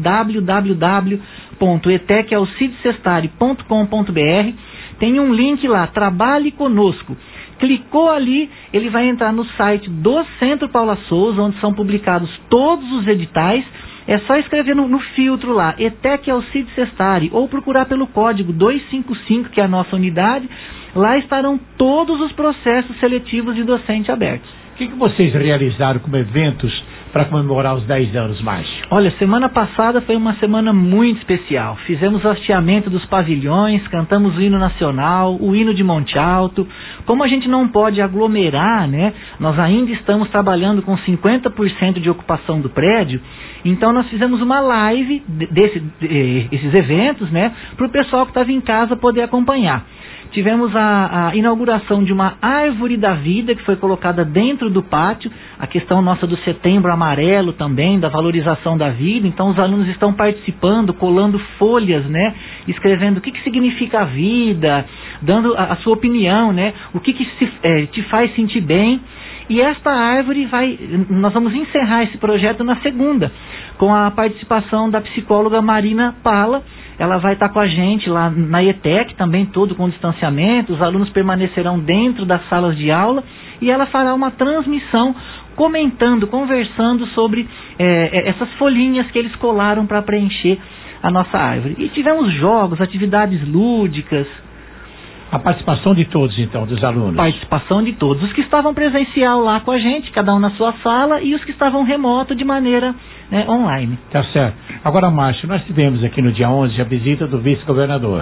www.etecalcidecestari.com.br. Tem um link lá, Trabalhe Conosco. Clicou ali, ele vai entrar no site do Centro Paula Souza, onde são publicados todos os editais. É só escrever no filtro lá, ETEC Alcide Cestari, ou procurar pelo código 255, que é a nossa unidade. Lá estarão todos os processos seletivos de docente abertos. O que vocês realizaram como eventos para comemorar os 10 anos, Márcio? Olha, semana passada foi uma semana muito especial. Fizemos o hasteamento dos pavilhões, cantamos o hino nacional, o hino de Monte Alto. Como a gente não pode aglomerar, né? Nós ainda estamos trabalhando com 50% de ocupação do prédio. Então nós fizemos uma live desses eventos, né? Para o pessoal que estava em casa poder acompanhar. Tivemos a inauguração de uma árvore da vida que foi colocada dentro do pátio, a questão nossa do Setembro Amarelo também, da valorização da vida. Então os alunos estão participando, colando folhas, né, escrevendo o que significa a vida, dando a sua opinião, né, o que te faz sentir bem. E esta árvore nós vamos encerrar esse projeto na segunda, com a participação da psicóloga Marina Pala. Ela vai estar com a gente lá na ETEC, também todo com distanciamento, os alunos permanecerão dentro das salas de aula e ela fará uma transmissão comentando, conversando sobre essas folhinhas que eles colaram para preencher a nossa árvore. E tivemos jogos, atividades lúdicas. A participação de todos, então, dos alunos? Participação de todos. Os que estavam presencial lá com a gente, cada um na sua sala, e os que estavam remoto de maneira online. Tá certo. Agora, Márcio, nós tivemos aqui no dia 11 a visita do vice-governador.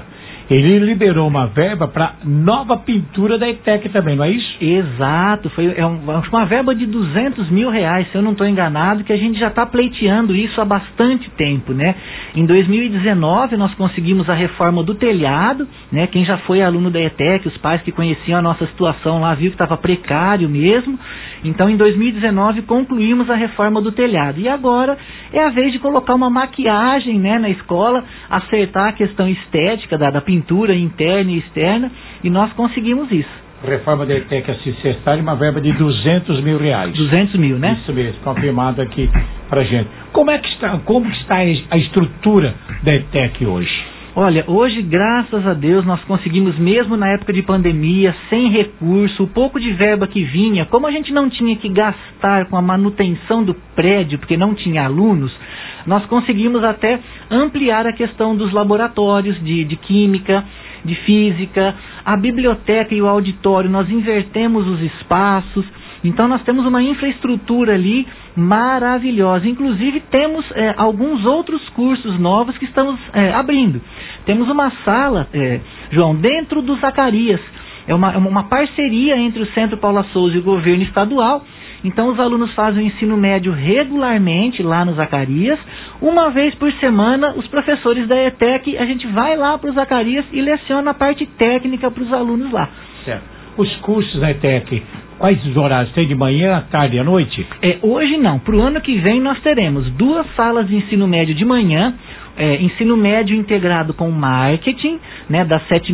ele liberou uma verba para nova pintura da ETEC também, não é isso? Exato, uma verba de R$200 mil, se eu não estou enganado, que a gente já está pleiteando isso há bastante tempo, né? Em 2019 nós conseguimos a reforma do telhado, né? Quem já foi aluno da ETEC, os pais que conheciam a nossa situação lá, viu que estava precário mesmo. Então em 2019 concluímos a reforma do telhado. E agora é a vez de colocar uma maquiagem, né, na escola, acertar a questão estética da pintura interna e externa, e nós conseguimos isso. Reforma da ETEC Cestari, uma verba de R$200 mil. 200 mil, né? Isso mesmo, confirmado aqui pra gente. Como está a estrutura da ETEC hoje? Olha, hoje, graças a Deus, nós conseguimos, mesmo na época de pandemia, sem recurso, o pouco de verba que vinha, como a gente não tinha que gastar com a manutenção do prédio, porque não tinha alunos, nós conseguimos até ampliar a questão dos laboratórios de química, de física, a biblioteca e o auditório, nós invertemos os espaços. Então nós temos uma infraestrutura ali maravilhosa. Inclusive temos alguns outros cursos novos que estamos abrindo. Temos uma sala, João, dentro do Zacarias. É uma parceria entre o Centro Paula Souza e o governo estadual. Então os alunos fazem o ensino médio regularmente lá no Zacarias. Uma vez por semana, os professores da ETEC, a gente vai lá para o Zacarias e leciona a parte técnica para os alunos lá. Certo. Os cursos da ETEC, quais os horários? Tem de manhã, à tarde e à noite? Hoje não. Para o ano que vem nós teremos 2 salas de ensino médio de manhã, ensino médio integrado com marketing, né, das 7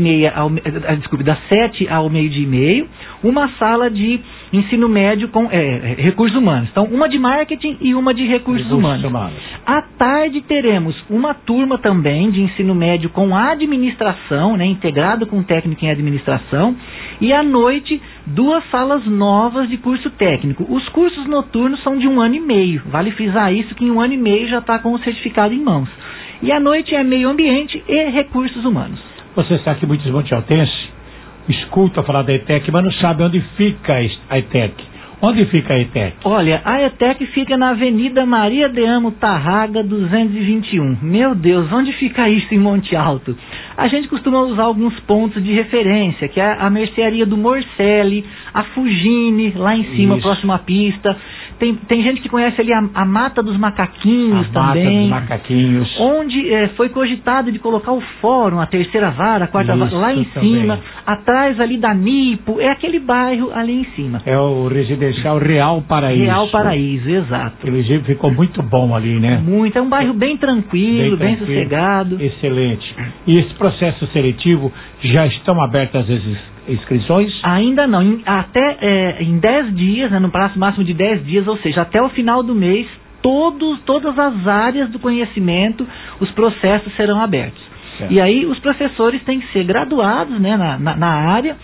ao meio-dia e meio, uma sala de ensino médio com recursos humanos. Então, uma de marketing e uma de recursos humanos. À tarde teremos uma turma também de ensino médio com administração, né, integrado com técnico em administração, e à noite 2 salas novas de curso técnico. Os cursos noturnos são de 1 ano e meio. Vale frisar isso, que em 1 ano e meio já está com o certificado em mãos. E à noite é meio ambiente e recursos humanos. Você sabe que muitos montialtenses escutam falar da ETEC, mas não sabem onde fica a ETEC. Onde fica a ETEC? Olha, a ETEC fica na Avenida Maria de Amo Tarraga 221. Meu Deus, onde fica isso em Monte Alto? A gente costuma usar alguns pontos de referência, que é a mercearia do Morcelli, a Fugine, lá em cima, próximo à pista. Tem gente que conhece ali a Mata dos Macaquinhos também. Mata dos Macaquinhos. Onde foi cogitado de colocar o fórum, a 3ª vara, a 4ª vara, lá em cima. Atrás ali da Nipo, é aquele bairro ali em cima. É o residencial Real Paraíso. Real Paraíso, exato. Inclusive ficou muito bom ali, né? Muito, é um bairro bem tranquilo, bem sossegado. Excelente. E esse processo seletivo, já estão abertas as inscrições? Ainda não, até em 10 dias, né, no prazo máximo de 10 dias, ou seja, até o final do mês, todas as áreas do conhecimento, os processos serão abertos. Certo. E aí os professores têm que ser graduados, né, na área,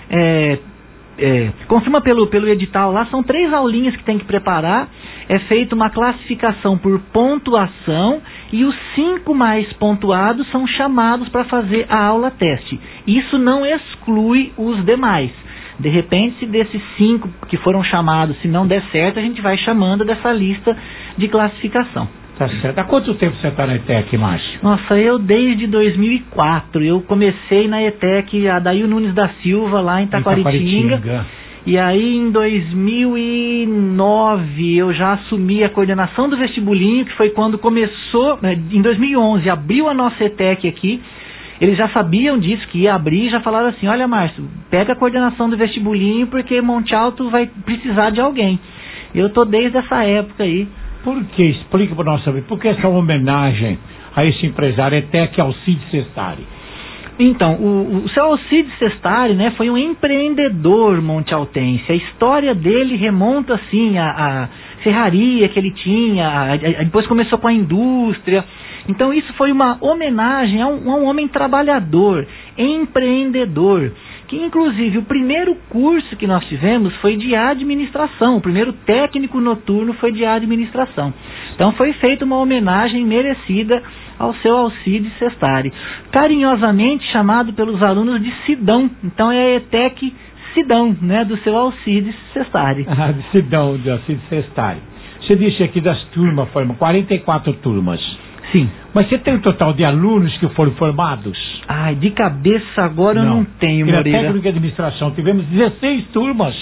confirma pelo edital lá, são 3 aulinhas que tem que preparar, é feita uma classificação por pontuação e os 5 mais pontuados são chamados para fazer a aula teste. Isso não exclui os demais. De repente, se desses 5 que foram chamados, se não der certo, a gente vai chamando dessa lista de classificação. Tá certo. Há quanto tempo você está na ETEC, Márcio? Nossa, eu desde 2004. Eu comecei na ETEC, a Adail Nunes da Silva, lá em Taquaritinga. E aí, em 2009, eu já assumi a coordenação do vestibulinho, que foi quando começou, em 2011, abriu a nossa ETEC aqui. Eles já sabiam disso, que ia abrir, e já falaram assim, olha, Márcio, pega a coordenação do vestibulinho, porque Monte Alto vai precisar de alguém. Eu tô desde essa época aí. Por que? Explica para nós saber. Por que essa homenagem a esse empresário ETEC Alcides Cestari? Então, o seu Alcides Cestari, né, foi um empreendedor montealtense. A história dele remonta, assim, a serraria que ele tinha, depois começou com a indústria. Então, isso foi uma homenagem a um homem trabalhador, empreendedor, que, inclusive, o primeiro curso que nós tivemos foi de administração, o primeiro técnico noturno foi de administração. Então, foi feita uma homenagem merecida ao seu Alcides Cestari, carinhosamente chamado pelos alunos de Sidão. Então é a ETEC Sidão, né, do seu Alcides Cestari. Ah, de Sidão, de Alcides Cestari. Você disse aqui das turmas, foram 44 turmas. Sim. Mas você tem um total de alunos que foram formados? Ai, de cabeça agora eu não tenho, E na Moreira. técnica de administração tivemos 16 turmas.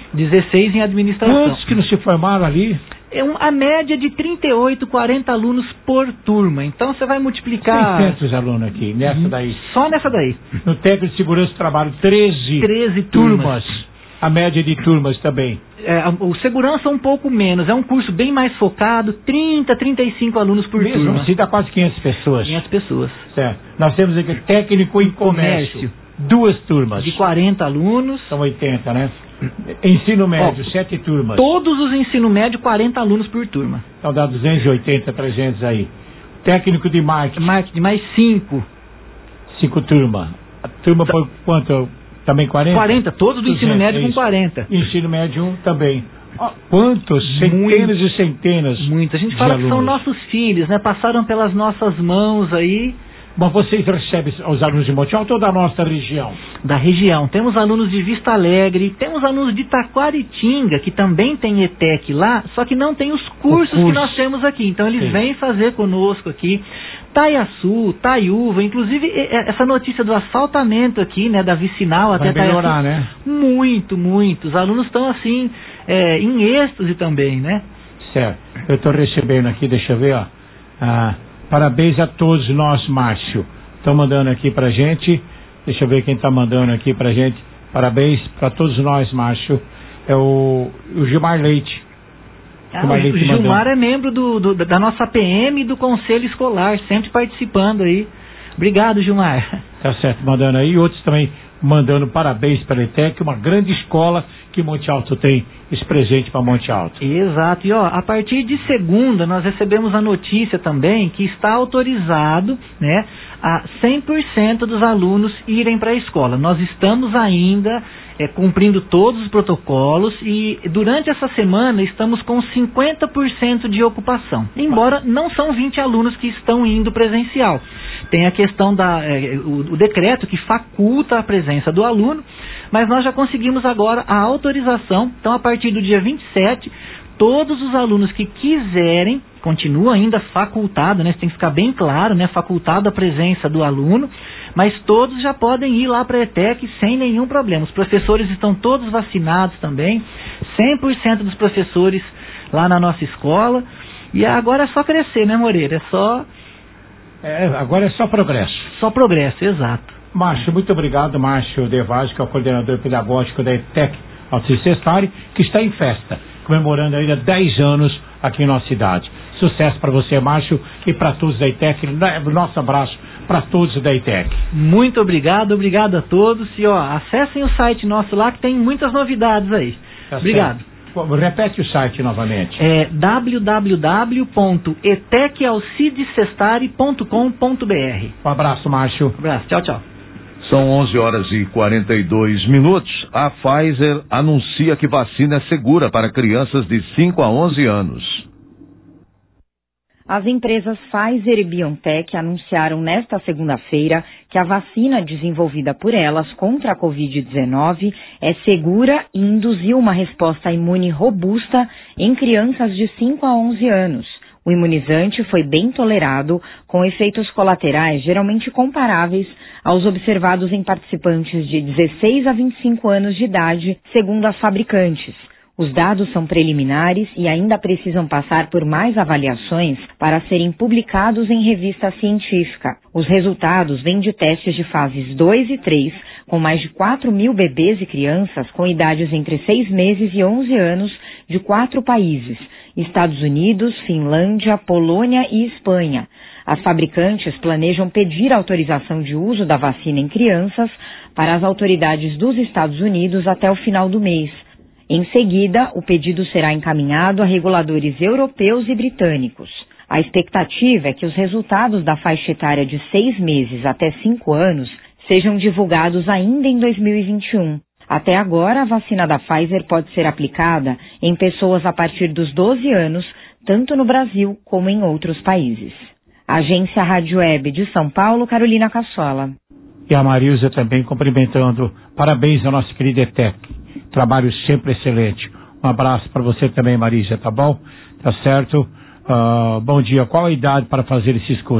16 em administração. Quantos que não se formaram ali? A média de 38, 40 alunos por turma. Então você vai multiplicar... 600 alunos aqui, nessa daí. Só nessa daí. No técnico de segurança do trabalho, 13 turmas. A média de turmas também. O segurança um pouco menos. É um curso bem mais focado, 30, 35 alunos por Mesmo turma. assim dá quase 500 pessoas. 500 pessoas. Certo. Nós temos aqui técnico em comércio. 2 turmas. De 40 alunos. São 80, né? Ensino médio, 7 turmas. Todos os ensino médio, 40 alunos por turma. Então dá 280, 300 aí. Técnico de marketing. Marketing, mais 5. 5 turmas. A turma foi quanto? Também 40? 40, todos do ensino médio com 40. Ensino médio 1 também. Quantos? Centenas e centenas. Muita. A gente fala que são nossos filhos, né? Passaram pelas nossas mãos aí. Mas vocês recebem os alunos de Monte Alto ou da nossa região? Da região. Temos alunos de Vista Alegre, temos alunos de Taquaritinga, que também tem ETEC lá, só que não tem os cursos que nós temos aqui. Então eles vêm fazer conosco aqui. Taiaçu, Taiúva, inclusive essa notícia do asfaltamento aqui, né, da vicinal até Vai melhorar, Taiaçu, né? Muito, muito. Os alunos estão assim, em êxtase também, né? Certo. Eu estou recebendo aqui, deixa eu ver, ó. Parabéns a todos nós, Márcio. Estão mandando aqui pra gente. Deixa eu ver quem está mandando aqui pra gente. Parabéns para todos nós, Márcio. É o Gilmar Leite. O Gilmar é membro da nossa PM e do Conselho Escolar, sempre participando aí. Obrigado, Gilmar. Tá certo, mandando aí. Outros também mandando parabéns para a ETEC, uma grande escola que Monte Alto tem, esse presente para Monte Alto. Exato. E a partir de segunda nós recebemos a notícia também que está autorizado, né, a 100% dos alunos irem para a escola. Nós estamos ainda cumprindo todos os protocolos e durante essa semana estamos com 50% de ocupação. Embora não são 20 alunos que estão indo presencial. Tem a questão o decreto que faculta a presença do aluno, mas nós já conseguimos agora a autorização. Então, a partir do dia 27, todos os alunos que quiserem, continua ainda facultado, né? Tem que ficar bem claro, né? Facultado a presença do aluno, mas todos já podem ir lá para a ETEC sem nenhum problema. Os professores estão todos vacinados também, 100% dos professores lá na nossa escola. E agora é só crescer, né, Moreira? Agora é só progresso. Só progresso, exato. Márcio, muito obrigado, Márcio Devage, que é o coordenador pedagógico da ETEC Alto Cestari, que está em festa, comemorando ainda 10 anos aqui em nossa cidade. Sucesso para você, Márcio, e para todos da ETEC. Nosso abraço para todos da ETEC. Muito obrigado a todos. E acessem o site nosso lá que tem muitas novidades aí. Tá obrigado. Certo. Repete o site novamente. É www.etecalcidecestari.com.br. Um abraço, Márcio. Um abraço, tchau, tchau. São 11h42. A Pfizer anuncia que vacina é segura para crianças de 5 a 11 anos. As empresas Pfizer e BioNTech anunciaram nesta segunda-feira que a vacina desenvolvida por elas contra a Covid-19 é segura e induziu uma resposta imune robusta em crianças de 5 a 11 anos. O imunizante foi bem tolerado, com efeitos colaterais geralmente comparáveis aos observados em participantes de 16 a 25 anos de idade, segundo as fabricantes. Os dados são preliminares e ainda precisam passar por mais avaliações para serem publicados em revista científica. Os resultados vêm de testes de fases 2 e 3, com mais de 4 mil bebês e crianças com idades entre 6 meses e 11 anos de 4 países: Estados Unidos, Finlândia, Polônia e Espanha. As fabricantes planejam pedir autorização de uso da vacina em crianças para as autoridades dos Estados Unidos até o final do mês. Em seguida, o pedido será encaminhado a reguladores europeus e britânicos. A expectativa é que os resultados da faixa etária de 6 meses até 5 anos sejam divulgados ainda em 2021. Até agora, a vacina da Pfizer pode ser aplicada em pessoas a partir dos 12 anos, tanto no Brasil como em outros países. Agência Rádio Web de São Paulo, Carolina Cassola. E a Marilza também cumprimentando. Parabéns à nossa querida ETEC. Trabalho sempre excelente. Um abraço para você também, Marisa, tá bom? Tá certo? Bom dia. Qual a idade para fazer esses cursos?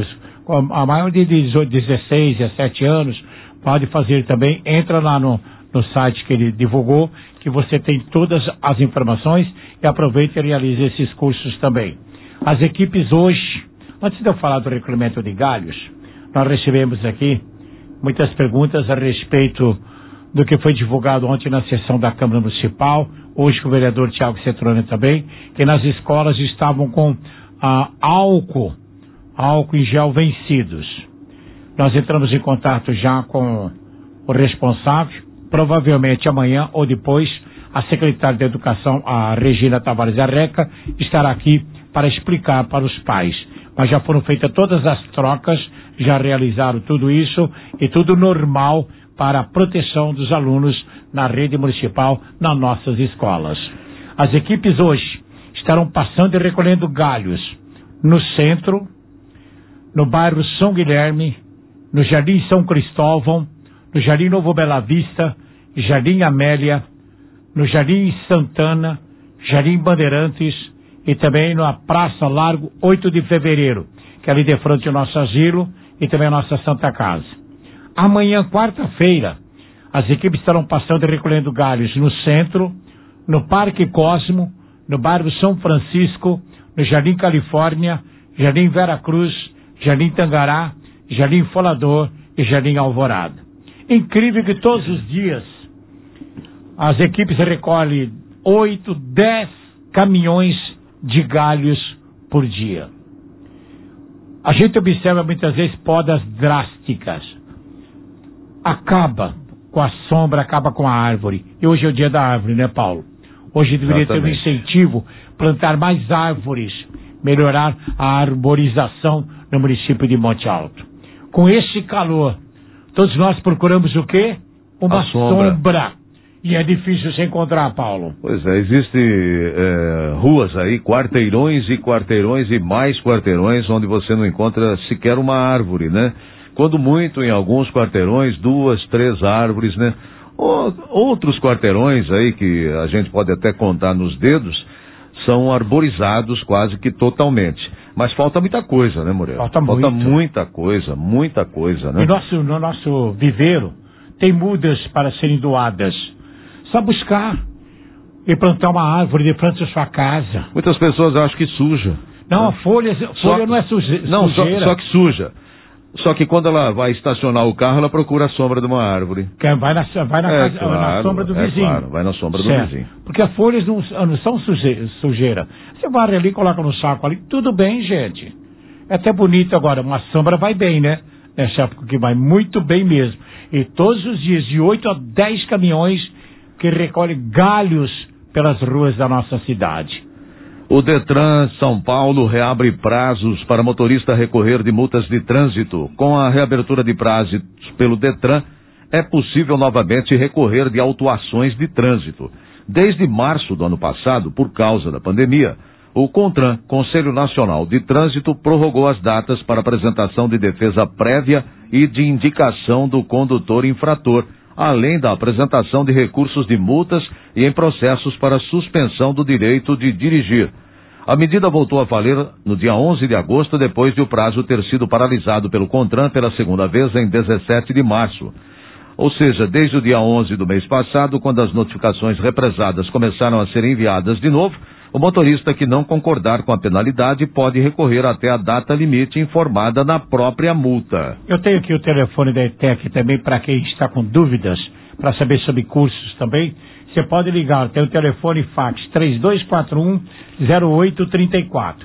a maior de 18, 16, 17 anos, pode fazer também. Entra lá no site que ele divulgou, que você tem todas as informações e aproveita e realiza esses cursos também. As equipes hoje, antes de eu falar do recolhimento de galhos, nós recebemos aqui muitas perguntas a respeito do que foi divulgado ontem na sessão da Câmara Municipal, hoje com o vereador Tiago Cetrone também, que nas escolas estavam com álcool em gel vencidos. Nós entramos em contato já com o responsável, provavelmente amanhã ou depois, a secretária de Educação, a Regina Tavares Arreca, estará aqui para explicar para os pais. Mas já foram feitas todas as trocas, já realizaram tudo isso e tudo normal para a proteção dos alunos na rede municipal, nas nossas escolas. As equipes hoje estarão passando e recolhendo galhos no centro, no bairro São Guilherme, no Jardim São Cristóvão, no Jardim Novo Bela Vista, Jardim Amélia, no Jardim Santana, Jardim Bandeirantes e também na Praça Largo 8 de Fevereiro, que é ali de frente ao nosso asilo e também a nossa Santa Casa. Amanhã, quarta-feira, as equipes estarão passando e recolhendo galhos no centro, no Parque Cosmo, no bairro São Francisco, no Jardim Califórnia, Jardim Vera Cruz, Jardim Tangará, Jardim Folador e Jardim Alvorada. Incrível que todos os dias as equipes recolhem 8, 10 caminhões de galhos por dia. A gente observa muitas vezes podas drásticas. Acaba com a sombra, acaba com a árvore. E hoje é o dia da árvore, né, Paulo? Hoje deveria ter um incentivo, plantar mais árvores, melhorar a arborização no município de Monte Alto. Com esse calor, todos nós procuramos o quê? Uma sombra. E é difícil se encontrar, Paulo. Pois é, existem ruas aí, quarteirões e mais quarteirões, onde você não encontra sequer uma árvore, né? Quando muito, em alguns quarteirões, 2, 3 árvores, né? Outros quarteirões aí, que a gente pode até contar nos dedos, são arborizados quase que totalmente. Mas falta muita coisa, né, Moreira? Falta muita coisa, né? E no nosso viveiro, tem mudas para serem doadas. Só buscar e plantar uma árvore de frente à sua casa. Muitas pessoas acham que suja. Não, a folha não é sujeira. Não, só que suja. Só que quando ela vai estacionar o carro, ela procura a sombra de uma árvore. Vai na sombra do vizinho. Claro, vai na sombra do vizinho. Porque as folhas não são sujeira. Você varre ali, coloca no saco ali, tudo bem, gente. É até bonito agora, uma sombra vai bem, né? Nessa época que vai muito bem mesmo. E todos os dias, de 8 a 10 caminhões que recolhem galhos pelas ruas da nossa cidade. O Detran São Paulo reabre prazos para motorista recorrer de multas de trânsito. Com a reabertura de prazos pelo Detran, é possível novamente recorrer de autuações de trânsito. Desde março do ano passado, por causa da pandemia, o CONTRAN, Conselho Nacional de Trânsito, prorrogou as datas para apresentação de defesa prévia e de indicação do condutor infrator, além da apresentação de recursos de multas e em processos para suspensão do direito de dirigir. A medida voltou a valer no dia 11 de agosto, depois de o prazo ter sido paralisado pelo CONTRAN pela segunda vez em 17 de março. Ou seja, desde o dia 11 do mês passado, quando as notificações represadas começaram a ser enviadas de novo, o motorista que não concordar com a penalidade pode recorrer até a data limite informada na própria multa. Eu tenho aqui o telefone da ETEC também para quem está com dúvidas, para saber sobre cursos também. Você pode ligar, tem o telefone e fax 3241-0834.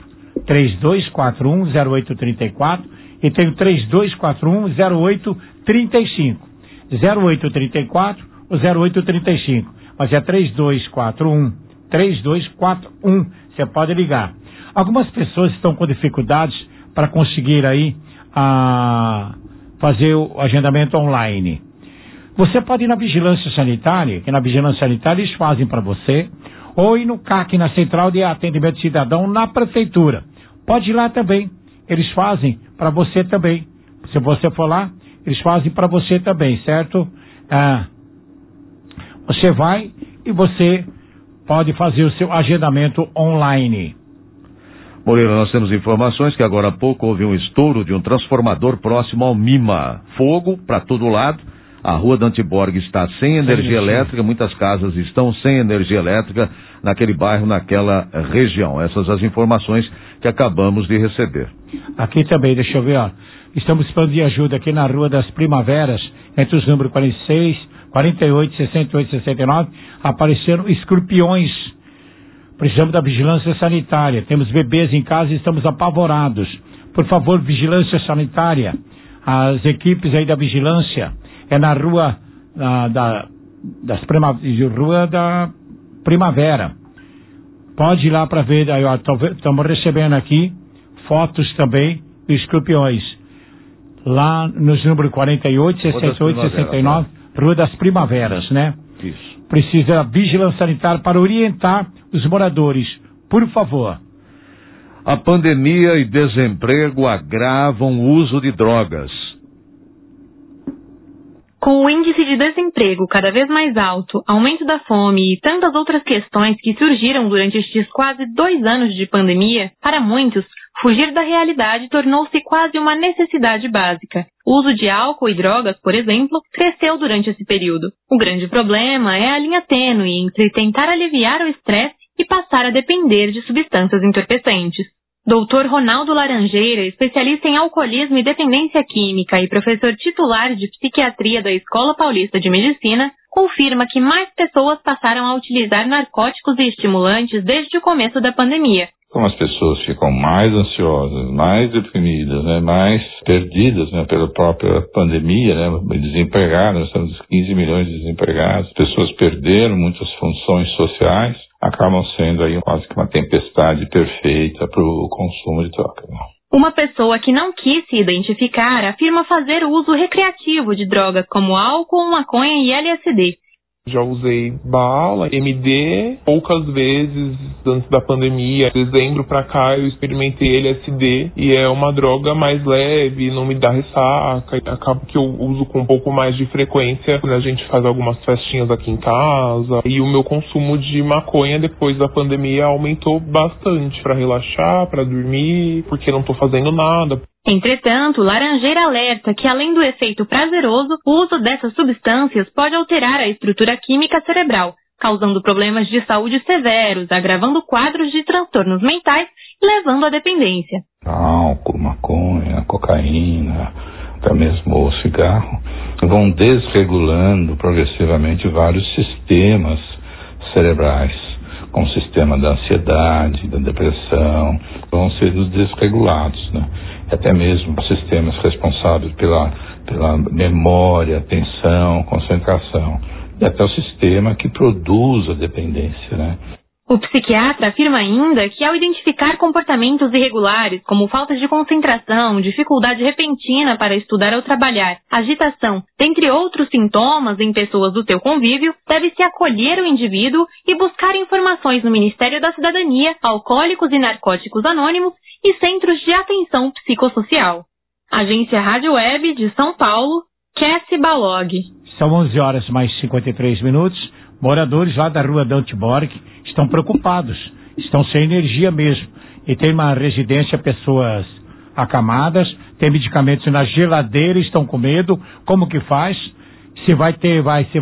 3241-0834 e tem o 3241-0835. 0834 ou 0835. Mas é 3241. Você pode ligar. Algumas pessoas estão com dificuldades para conseguir aí fazer o agendamento online. Você pode ir na Vigilância Sanitária, que na Vigilância Sanitária eles fazem para você, ou ir no CAC, na Central de Atendimento Cidadão, na Prefeitura. Pode ir lá também. Eles fazem para você também. Se você for lá, eles fazem para você também, certo? Você vai e você pode fazer o seu agendamento online. Moreira, nós temos informações que agora há pouco houve um estouro de um transformador próximo ao Mima. Fogo para todo lado. A rua Dante Borg está sem energia elétrica, muitas casas estão sem energia elétrica naquele bairro, naquela região. Essas as informações que acabamos de receber. Aqui também, deixa eu ver, ó. Estamos precisando de ajuda aqui na Rua das Primaveras, entre os números 46, 48, 68 e 69, apareceram escorpiões. Precisamos da vigilância sanitária. Temos bebês em casa e estamos apavorados. Por favor, vigilância sanitária. As equipes aí da vigilância é na Rua Rua da Primavera. Pode ir lá para ver. Estamos recebendo aqui fotos também de escorpiões. Lá nos números 48, 68 e 69, Rua das Primaveras, né? Isso. Precisa vigilância sanitária para orientar os moradores, por favor. A pandemia e desemprego agravam o uso de drogas. Com o índice de desemprego cada vez mais alto, aumento da fome e tantas outras questões que surgiram durante estes quase 2 anos de pandemia, para muitos, fugir da realidade tornou-se quase uma necessidade básica. O uso de álcool e drogas, por exemplo, cresceu durante esse período. O grande problema é a linha tênue entre tentar aliviar o estresse e passar a depender de substâncias entorpecentes. Dr. Ronaldo Laranjeira, especialista em alcoolismo e dependência química e professor titular de psiquiatria da Escola Paulista de Medicina, confirma que mais pessoas passaram a utilizar narcóticos e estimulantes desde o começo da pandemia. Como as pessoas ficam mais ansiosas, mais deprimidas, né, mais perdidas, né, pela própria pandemia, né, desempregadas, nós temos 15 milhões de desempregados, pessoas perderam muitas funções sociais, acabam sendo aí quase que uma tempestade perfeita para o consumo de droga. Uma pessoa que não quis se identificar afirma fazer uso recreativo de drogas como álcool, maconha e LSD. Já usei bala, MD, poucas vezes antes da pandemia. De dezembro pra cá eu experimentei LSD e é uma droga mais leve, não me dá ressaca. Acaba que eu uso com um pouco mais de frequência quando a gente faz algumas festinhas aqui em casa. E o meu consumo de maconha depois da pandemia aumentou bastante para relaxar, para dormir, porque não tô fazendo nada. Entretanto, Laranjeira alerta que, além do efeito prazeroso, o uso dessas substâncias pode alterar a estrutura química cerebral, causando problemas de saúde severos, agravando quadros de transtornos mentais e levando à dependência. Álcool, maconha, cocaína, até mesmo o cigarro, vão desregulando progressivamente vários sistemas cerebrais, como o sistema da ansiedade, da depressão, vão sendo desregulados, né? Até mesmo sistemas responsáveis pela memória, atenção, concentração, e até o sistema que produz a dependência, né? O psiquiatra afirma ainda que, ao identificar comportamentos irregulares, como falta de concentração, dificuldade repentina para estudar ou trabalhar, agitação, dentre outros sintomas em pessoas do seu convívio, deve-se acolher o indivíduo e buscar informações no Ministério da Cidadania, Alcoólicos e Narcóticos Anônimos e Centros de Atenção Psicossocial. Agência Rádio Web de São Paulo, Cassie Balog. São 11 horas mais 53 minutos. Moradores lá da Rua Dante Borg estão preocupados, estão sem energia mesmo. E tem uma residência, pessoas acamadas, tem medicamentos na geladeira, estão com medo. Como que faz? Se vai ter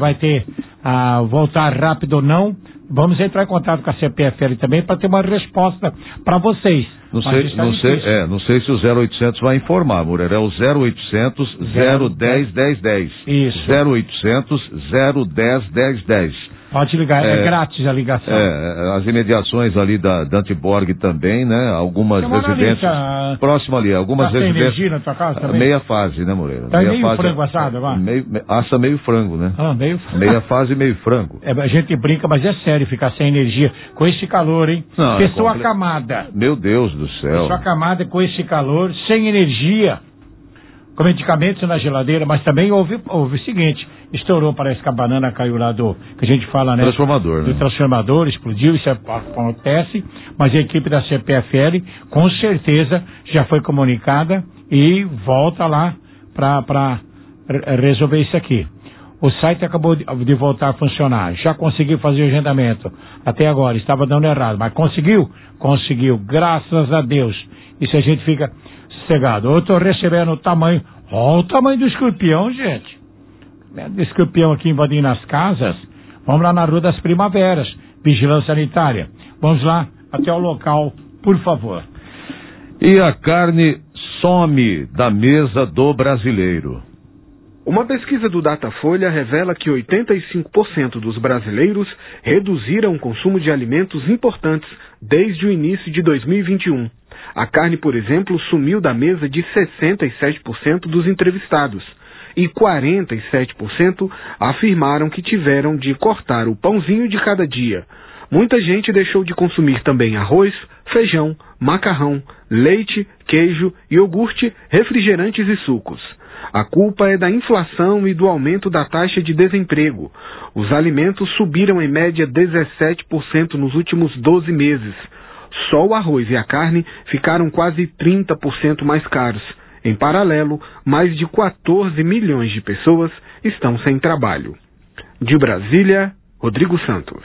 voltar rápido ou não. Vamos entrar em contato com a CPFL também para ter uma resposta para vocês. Não sei se o 0800 vai informar, Moreira. É o 0800 010 1010. Isso. 0800 010 1010. Pode ligar, é grátis a ligação. As imediações ali da Dante Borg também, né? Algumas residências próximas ali, algumas residências. Tem energia na tua casa também? Meia fase, né, Moreira? Tá meio frango assado agora? Assa meio frango, né? Meio frango. Meia fase e meio frango. A gente brinca, mas é sério ficar sem energia com esse calor, hein? Não, pessoa acamada. Meu Deus do céu. Pessoa acamada com esse calor, sem energia, com medicamentos na geladeira, mas também houve o seguinte, estourou, parece que a banana caiu lá que a gente fala, né? Transformador, né? Do transformador, explodiu, isso acontece, mas a equipe da CPFL, com certeza, já foi comunicada e volta lá para resolver isso aqui. O site acabou de voltar a funcionar. Já consegui fazer o agendamento. Até agora, estava dando errado. Mas conseguiu? Conseguiu. Graças a Deus. Isso a gente fica sossegado. Eu estou recebendo o tamanho. Olha o tamanho do escorpião, gente. Do escorpião aqui invadindo as casas. Vamos lá na Rua das Primaveras. Vigilância Sanitária. Vamos lá até o local, por favor. E a carne some da mesa do brasileiro. Uma pesquisa do Datafolha revela que 85% dos brasileiros reduziram o consumo de alimentos importantes desde o início de 2021. A carne, por exemplo, sumiu da mesa de 67% dos entrevistados e 47% afirmaram que tiveram de cortar o pãozinho de cada dia. Muita gente deixou de consumir também arroz, feijão, macarrão, leite, queijo, iogurte, refrigerantes e sucos. A culpa é da inflação e do aumento da taxa de desemprego. Os alimentos subiram em média 17% nos últimos 12 meses. Só o arroz e a carne ficaram quase 30% mais caros. Em paralelo, mais de 14 milhões de pessoas estão sem trabalho. De Brasília, Rodrigo Santos.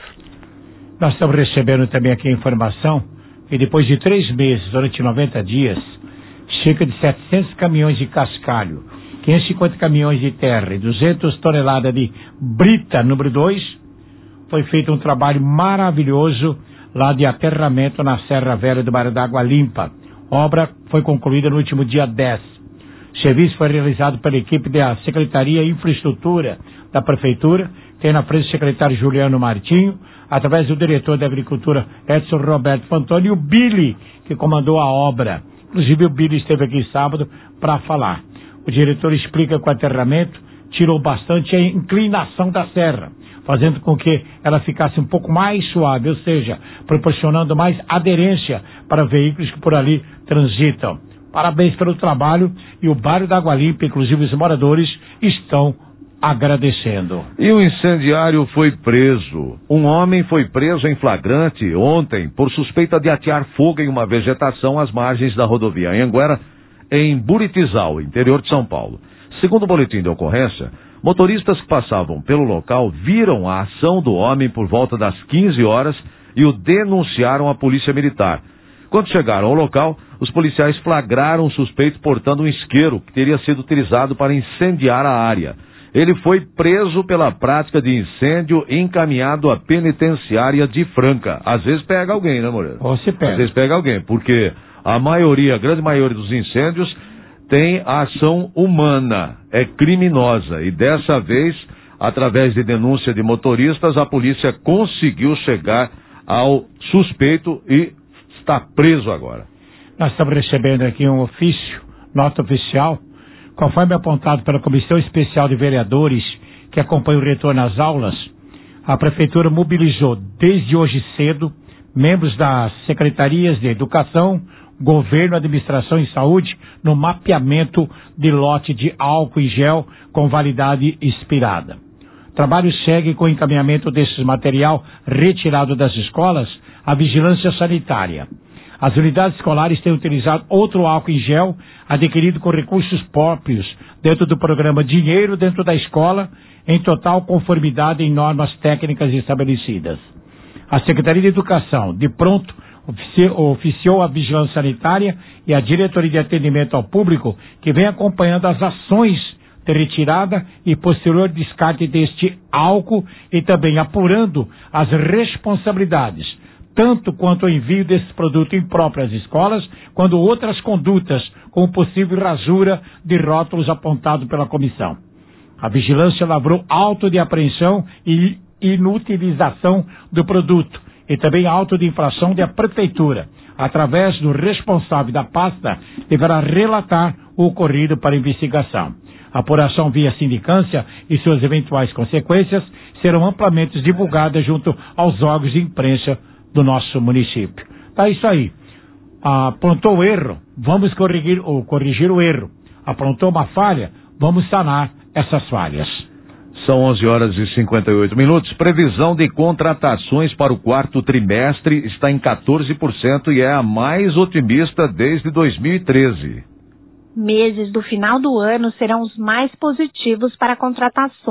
Nós estamos recebendo também aqui a informação que depois de 3 meses, durante 90 dias, cerca de 700 caminhões de cascalho, 550 caminhões de terra e 200 toneladas de brita número 2, foi feito um trabalho maravilhoso lá de aterramento na Serra Velha do bairro da Água Limpa. A obra foi concluída no último dia 10. O serviço foi realizado pela equipe da Secretaria de Infraestrutura da Prefeitura, tem na frente o secretário Juliano Martinho, através do diretor da Agricultura Edson Roberto Fantoni e o Billy, que comandou a obra. Inclusive o Billy esteve aqui sábado para falar. O diretor explica que o aterramento tirou bastante a inclinação da serra, fazendo com que ela ficasse um pouco mais suave, ou seja, proporcionando mais aderência para veículos que por ali transitam. Parabéns pelo trabalho e o bairro da Água Limpa, inclusive os moradores, estão agradecendo. E o incendiário foi preso. Um homem foi preso em flagrante ontem por suspeita de atear fogo em uma vegetação às margens da rodovia Anhanguera, em Buritizal, interior de São Paulo. Segundo o boletim de ocorrência, motoristas que passavam pelo local viram a ação do homem por volta das 15 horas e o denunciaram à polícia militar. Quando chegaram ao local, os policiais flagraram o suspeito portando um isqueiro que teria sido utilizado para incendiar a área. Ele foi preso pela prática de incêndio e encaminhado à penitenciária de Franca. Às vezes pega alguém, né, Moreira? Ou se pega. Às vezes pega alguém, porque a grande maioria dos incêndios tem a ação humana, é criminosa. E dessa vez, através de denúncia de motoristas, a polícia conseguiu chegar ao suspeito e está preso agora. Nós estamos recebendo aqui um ofício, nota oficial, conforme apontado pela Comissão Especial de Vereadores que acompanha o retorno às aulas. A Prefeitura mobilizou desde hoje cedo membros das Secretarias de Educação, Governo, Administração e Saúde no mapeamento de lote de álcool e gel com validade expirada. O trabalho segue com o encaminhamento desse material retirado das escolas à vigilância sanitária. As unidades escolares têm utilizado outro álcool em gel adquirido com recursos próprios dentro do programa Dinheiro Dentro da Escola, em total conformidade em normas técnicas estabelecidas. A Secretaria de Educação, de pronto, oficiou a Vigilância Sanitária e a Diretoria de Atendimento ao Público, que vem acompanhando as ações de retirada e posterior descarte deste álcool e também apurando as responsabilidades, tanto quanto o envio desse produto impróprio às escolas, quanto outras condutas, como possível rasura de rótulos apontado pela comissão. A vigilância lavrou auto de apreensão e inutilização do produto e também auto de infração da Prefeitura. Através do responsável da pasta, deverá relatar o ocorrido para investigação. A apuração via sindicância e suas eventuais consequências serão amplamente divulgadas junto aos órgãos de imprensa do nosso município. Tá isso aí. Aprontou o erro, vamos corrigir o erro. Aprontou uma falha, vamos sanar essas falhas. São 11 horas e 58 minutos. Previsão de contratações para o quarto trimestre está em 14% e é a mais otimista desde 2013. Meses do final do ano serão os mais positivos para contratações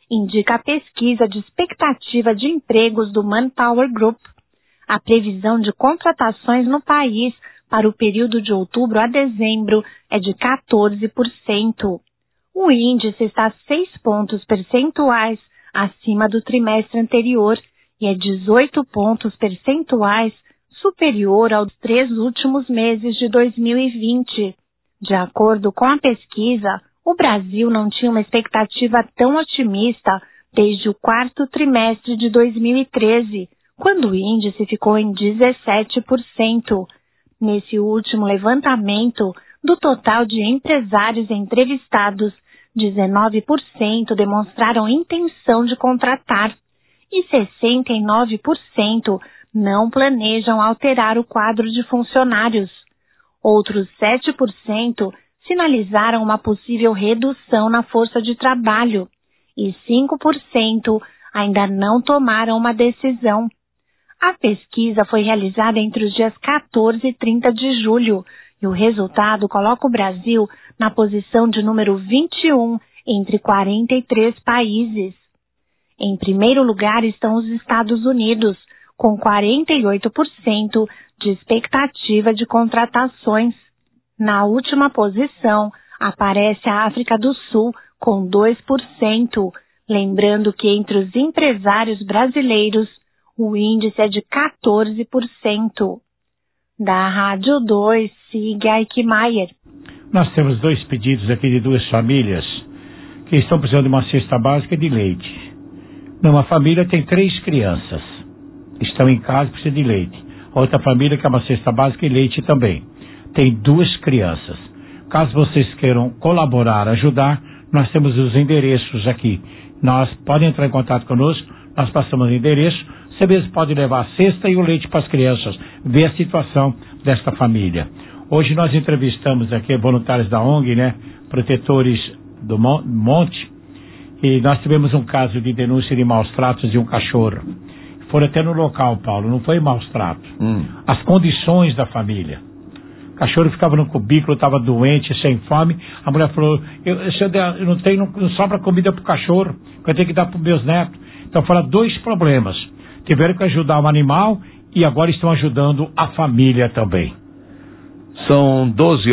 indica a pesquisa de expectativa de empregos do Manpower Group. A previsão de contratações no país para o período de outubro a dezembro é de 14%. O índice está 6 pontos percentuais acima do trimestre anterior e é 18 pontos percentuais superior aos 3 últimos meses de 2020. De acordo com a pesquisa, o Brasil não tinha uma expectativa tão otimista desde o 4º trimestre de 2013, quando o índice ficou em 17%. Nesse último levantamento, do total de empresários entrevistados, 19% demonstraram intenção de contratar e 69% não planejam alterar o quadro de funcionários. Outros 7% sinalizaram uma possível redução na força de trabalho e 5% ainda não tomaram uma decisão. A pesquisa foi realizada entre os dias 14 e 30 de julho e o resultado coloca o Brasil na posição de número 21 entre 43 países. Em primeiro lugar estão os Estados Unidos, com 48% de expectativa de contratações. Na última posição aparece a África do Sul, com 2%, lembrando que entre os empresários brasileiros, o índice é de 14%. Da Rádio 2, siga Eichmeier. Nós temos 2 pedidos aqui de 2 famílias que estão precisando de uma cesta básica de leite. Numa família tem 3 crianças. Estão em casa e precisam de leite. Outra família quer uma cesta básica e leite também. Tem 2 crianças. Caso vocês queiram colaborar, ajudar, nós temos os endereços aqui. Nós podem entrar em contato conosco, nós passamos o endereço. Você mesmo pode levar a cesta e o leite para as crianças, ver a situação desta família. Hoje nós entrevistamos aqui voluntários da ONG, né, protetores do Monte, e nós tivemos um caso de denúncia de maus tratos de um cachorro. Foram até no local, Paulo, não foi maus tratos. As condições da família. O cachorro ficava no cubículo, estava doente, sem fome. A mulher falou, eu não sobra comida para o cachorro, eu tenho que dar para os meus netos. Então foram 2 problemas. Tiveram que ajudar o animal e agora estão ajudando a família também. São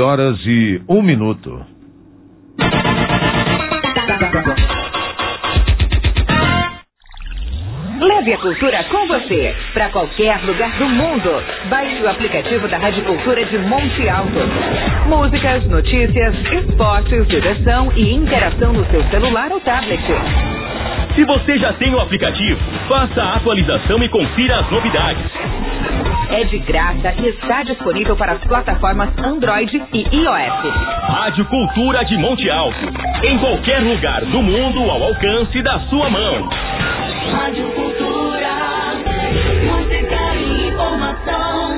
12h01. Leve a cultura com você para qualquer lugar do mundo. Baixe o aplicativo da Rádio Cultura de Monte Alto. Músicas, notícias, esportes, diversão e interação no seu celular ou tablet. Se você já tem o aplicativo, faça a atualização e confira as novidades. É de graça e está disponível para as plataformas Android e iOS. Rádio Cultura de Monte Alto. Em qualquer lugar do mundo ao alcance da sua mão. Rádio Cultura, música e informação.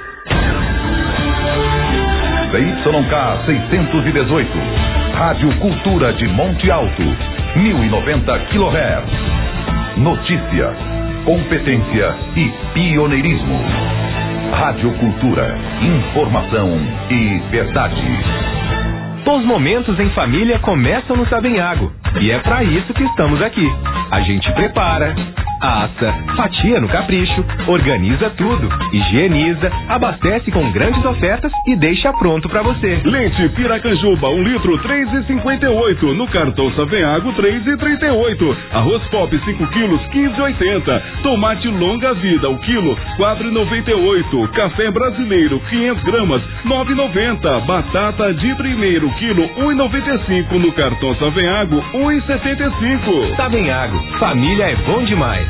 ZYK 618. Rádio Cultura de Monte Alto. 1090 kHz. Notícia, competência e pioneirismo. Rádio Cultura, informação e verdade. Os momentos em família começam no Savenhago. E é para isso que estamos aqui. A gente prepara, assa, fatia no capricho, organiza tudo, higieniza, abastece com grandes ofertas e deixa pronto para você. Leite Piracanjuba, 1 litro, 3,58. No cartão Savenhago, 3,38. Arroz Pop, 5 quilos, 15,80. Tomate longa vida, o quilo, 4,98. Café brasileiro, 500 gramas, 9,90. Batata de primeiro quilo, 1,95. No cartão Savenhago, 1,75. Savenhago, família é bom demais.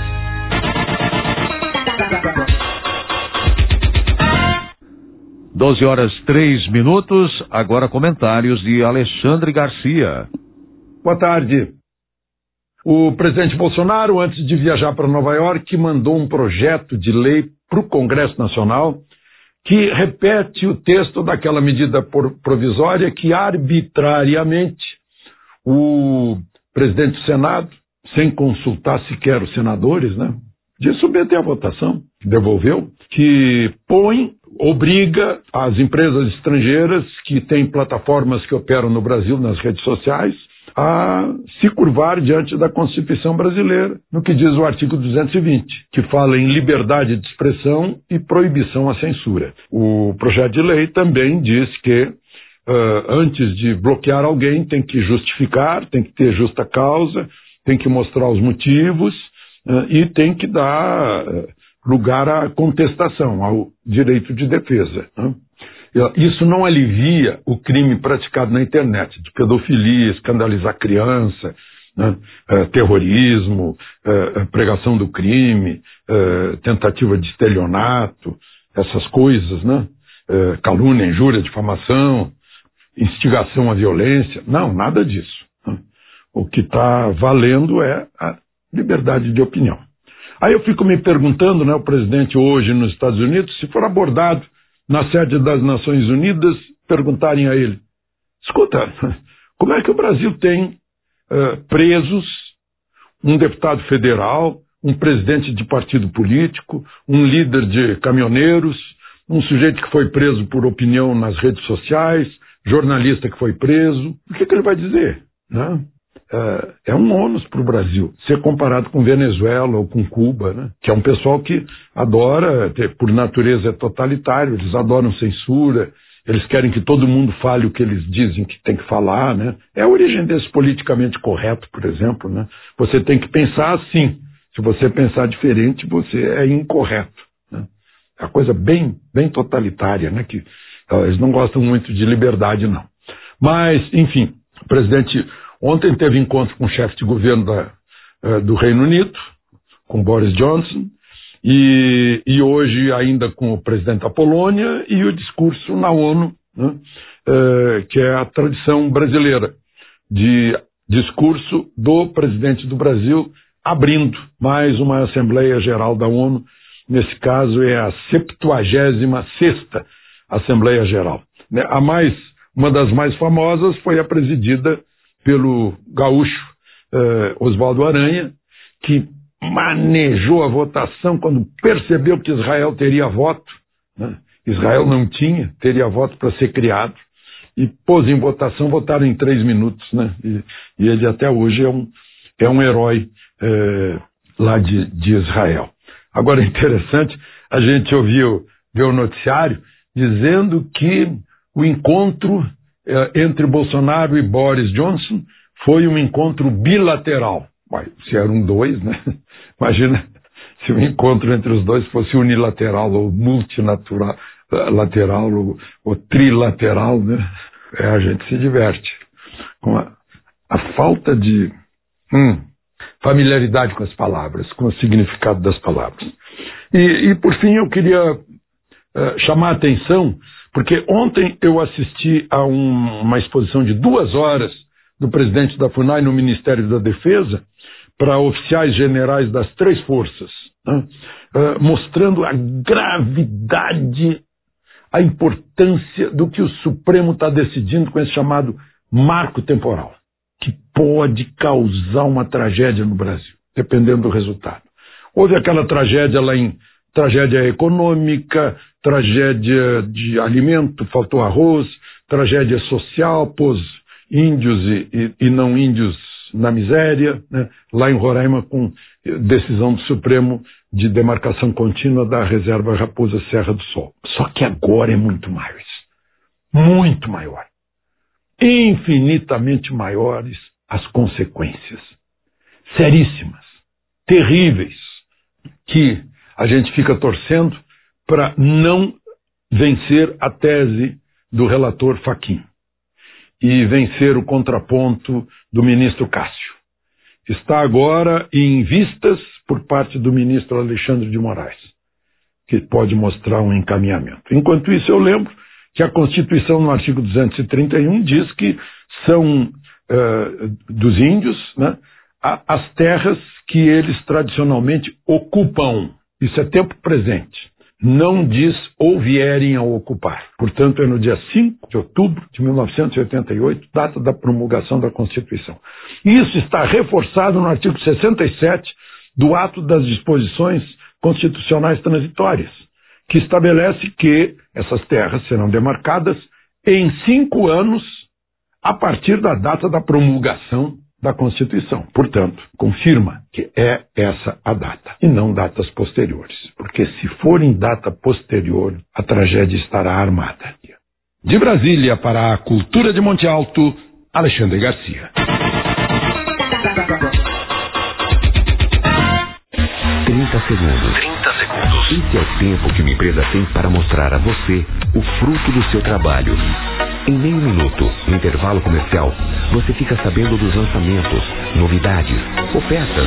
12h03. Agora comentários de Alexandre Garcia. Boa tarde. O presidente Bolsonaro, antes de viajar para Nova York, mandou um projeto de lei para o Congresso Nacional que repete o texto daquela medida provisória que arbitrariamente o presidente do Senado, sem consultar sequer os senadores, né, de submeter à votação, devolveu, que obriga as empresas estrangeiras que têm plataformas que operam no Brasil nas redes sociais a se curvar diante da Constituição brasileira, no que diz o artigo 220, que fala em liberdade de expressão e proibição à censura. O projeto de lei também diz que antes de bloquear alguém tem que justificar, tem que ter justa causa, tem que mostrar os motivos e tem que dar lugar à contestação, ao direito de defesa. Isso não alivia o crime praticado na internet, de pedofilia, escandalizar criança, terrorismo, pregação do crime, tentativa de estelionato, essas coisas, calúnia, injúria, difamação, instigação à violência. Não, nada disso. O que está valendo é a liberdade de opinião. Aí eu fico me perguntando, o presidente hoje nos Estados Unidos, se for abordado na sede das Nações Unidas, perguntarem a ele: escuta, como é que o Brasil tem presos um deputado federal, um presidente de partido político, um líder de caminhoneiros, um sujeito que foi preso por opinião nas redes sociais, jornalista que foi preso? O que ele vai dizer? É um ônus para o Brasil, ser comparado com Venezuela ou com Cuba, que é um pessoal que adora, por natureza é totalitário, eles adoram censura, eles querem que todo mundo fale o que eles dizem que tem que falar, É a origem desse politicamente correto, por exemplo, Você tem que pensar assim, se você pensar diferente, você é incorreto, É uma coisa bem, bem totalitária, que eles não gostam muito de liberdade, não. Mas, enfim, o presidente ontem teve encontro com o chefe de governo do Reino Unido, com Boris Johnson, e hoje ainda com o presidente da Polônia, e o discurso na ONU, que é a tradição brasileira, de discurso do presidente do Brasil abrindo mais uma Assembleia Geral da ONU. Nesse caso é a 76ª Assembleia Geral. Uma das mais famosas foi a presidida pelo gaúcho Oswaldo Aranha, que manejou a votação quando percebeu que Israel teria voto. Israel não tinha, teria voto para ser criado, e pôs em votação, votaram em 3 minutos. E ele até hoje é um herói lá de Israel. Agora é interessante, a gente ver o noticiário dizendo que o encontro entre Bolsonaro e Boris Johnson foi um encontro bilateral. Se eram 2, Imagina se o encontro entre os dois fosse unilateral ou multilateral ou trilateral, A gente se diverte com a falta de familiaridade com as palavras, com o significado das palavras. E por fim, eu queria chamar a atenção, porque ontem eu assisti a uma exposição de 2 horas do presidente da FUNAI no Ministério da Defesa para oficiais generais das 3 forças, mostrando a gravidade, a importância do que o Supremo está decidindo com esse chamado marco temporal, que pode causar uma tragédia no Brasil, dependendo do resultado. Houve aquela tragédia lá tragédia econômica, tragédia de alimento, faltou arroz, tragédia social, pôs índios e não índios na miséria, lá em Roraima com decisão do Supremo de demarcação contínua da reserva Raposa Serra do Sol. Só que agora é muito maior, infinitamente maiores as consequências, seríssimas, terríveis, que a gente fica torcendo para não vencer a tese do relator Fachin e vencer o contraponto do ministro Cássio. Está agora em vistas por parte do ministro Alexandre de Moraes, que pode mostrar um encaminhamento. Enquanto isso, eu lembro que a Constituição, no artigo 231, diz que são dos índios, as terras que eles tradicionalmente ocupam. Isso é tempo presente. Não diz ou vierem a ocupar. Portanto, é no dia 5 de outubro de 1988, data da promulgação da Constituição. Isso está reforçado no artigo 67 do Ato das Disposições Constitucionais Transitórias, que estabelece que essas terras serão demarcadas em 5 anos a partir da data da promulgação da Constituição. Portanto, confirma que é essa a data, e não datas posteriores. Porque se for em data posterior, a tragédia estará armada. De Brasília para a Cultura de Monte Alto, Alexandre Garcia. 30 segundos. Esse é o tempo que uma empresa tem para mostrar a você o fruto do seu trabalho. Em meio minuto, no intervalo comercial, você fica sabendo dos lançamentos, novidades, ofertas.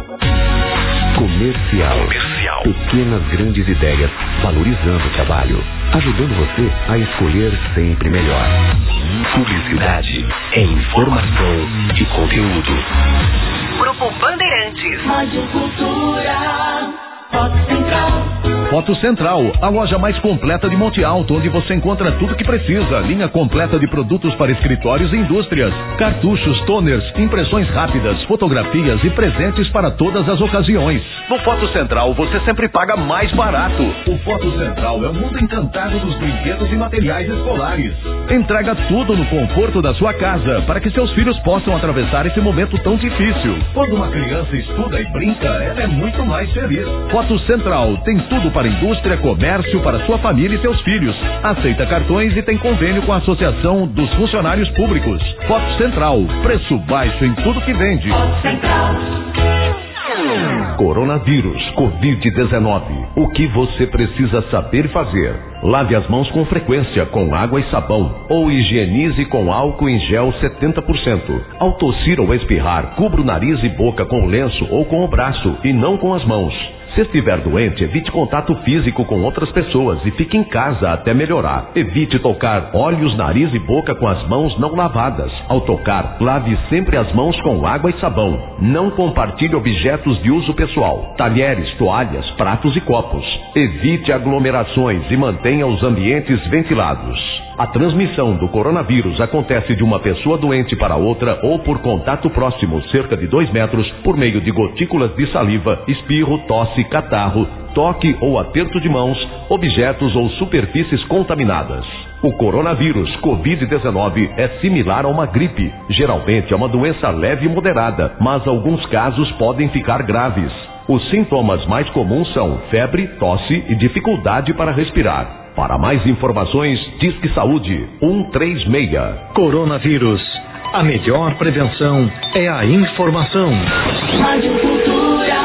Comercial. Pequenas grandes ideias, valorizando o trabalho, ajudando você a escolher sempre melhor. Publicidade é informação e conteúdo. Grupo Bandeirantes. Rádio Cultura. Foto Central. Foto Central, a loja mais completa de Monte Alto, onde você encontra tudo que precisa. Linha completa de produtos para escritórios e indústrias. Cartuchos, toners, impressões rápidas, fotografias e presentes para todas as ocasiões. No Foto Central, você sempre paga mais barato. O Foto Central é o mundo encantado dos brinquedos e materiais escolares. Entrega tudo no conforto da sua casa, para que seus filhos possam atravessar esse momento tão difícil. Quando uma criança estuda e brinca, ela é muito mais feliz. Foto Central tem tudo para indústria, comércio, para sua família e seus filhos. Aceita cartões e tem convênio com a Associação dos Funcionários Públicos. Foto Central, preço baixo em tudo que vende. Foto Central. Coronavírus, Covid-19. O que você precisa saber fazer? Lave as mãos com frequência com água e sabão ou higienize com álcool em gel 70%. Ao tossir ou espirrar, cubra o nariz e boca com o lenço ou com o braço e não com as mãos. Se estiver doente, evite contato físico com outras pessoas e fique em casa até melhorar. Evite tocar olhos, nariz e boca com as mãos não lavadas. Ao tocar, lave sempre as mãos com água e sabão. Não compartilhe objetos de uso pessoal, talheres, toalhas, pratos e copos. Evite aglomerações e mantenha os ambientes ventilados. A transmissão do coronavírus acontece de uma pessoa doente para outra ou por contato próximo, cerca de 2 metros, por meio de gotículas de saliva, espirro, tosse, catarro, toque ou aperto de mãos, objetos ou superfícies contaminadas. O coronavírus Covid-19 é similar a uma gripe. Geralmente é uma doença leve e moderada, mas alguns casos podem ficar graves. Os sintomas mais comuns são febre, tosse e dificuldade para respirar. Para mais informações, Disque Saúde 136. Coronavírus. A melhor prevenção é a informação. Rádio Cultura.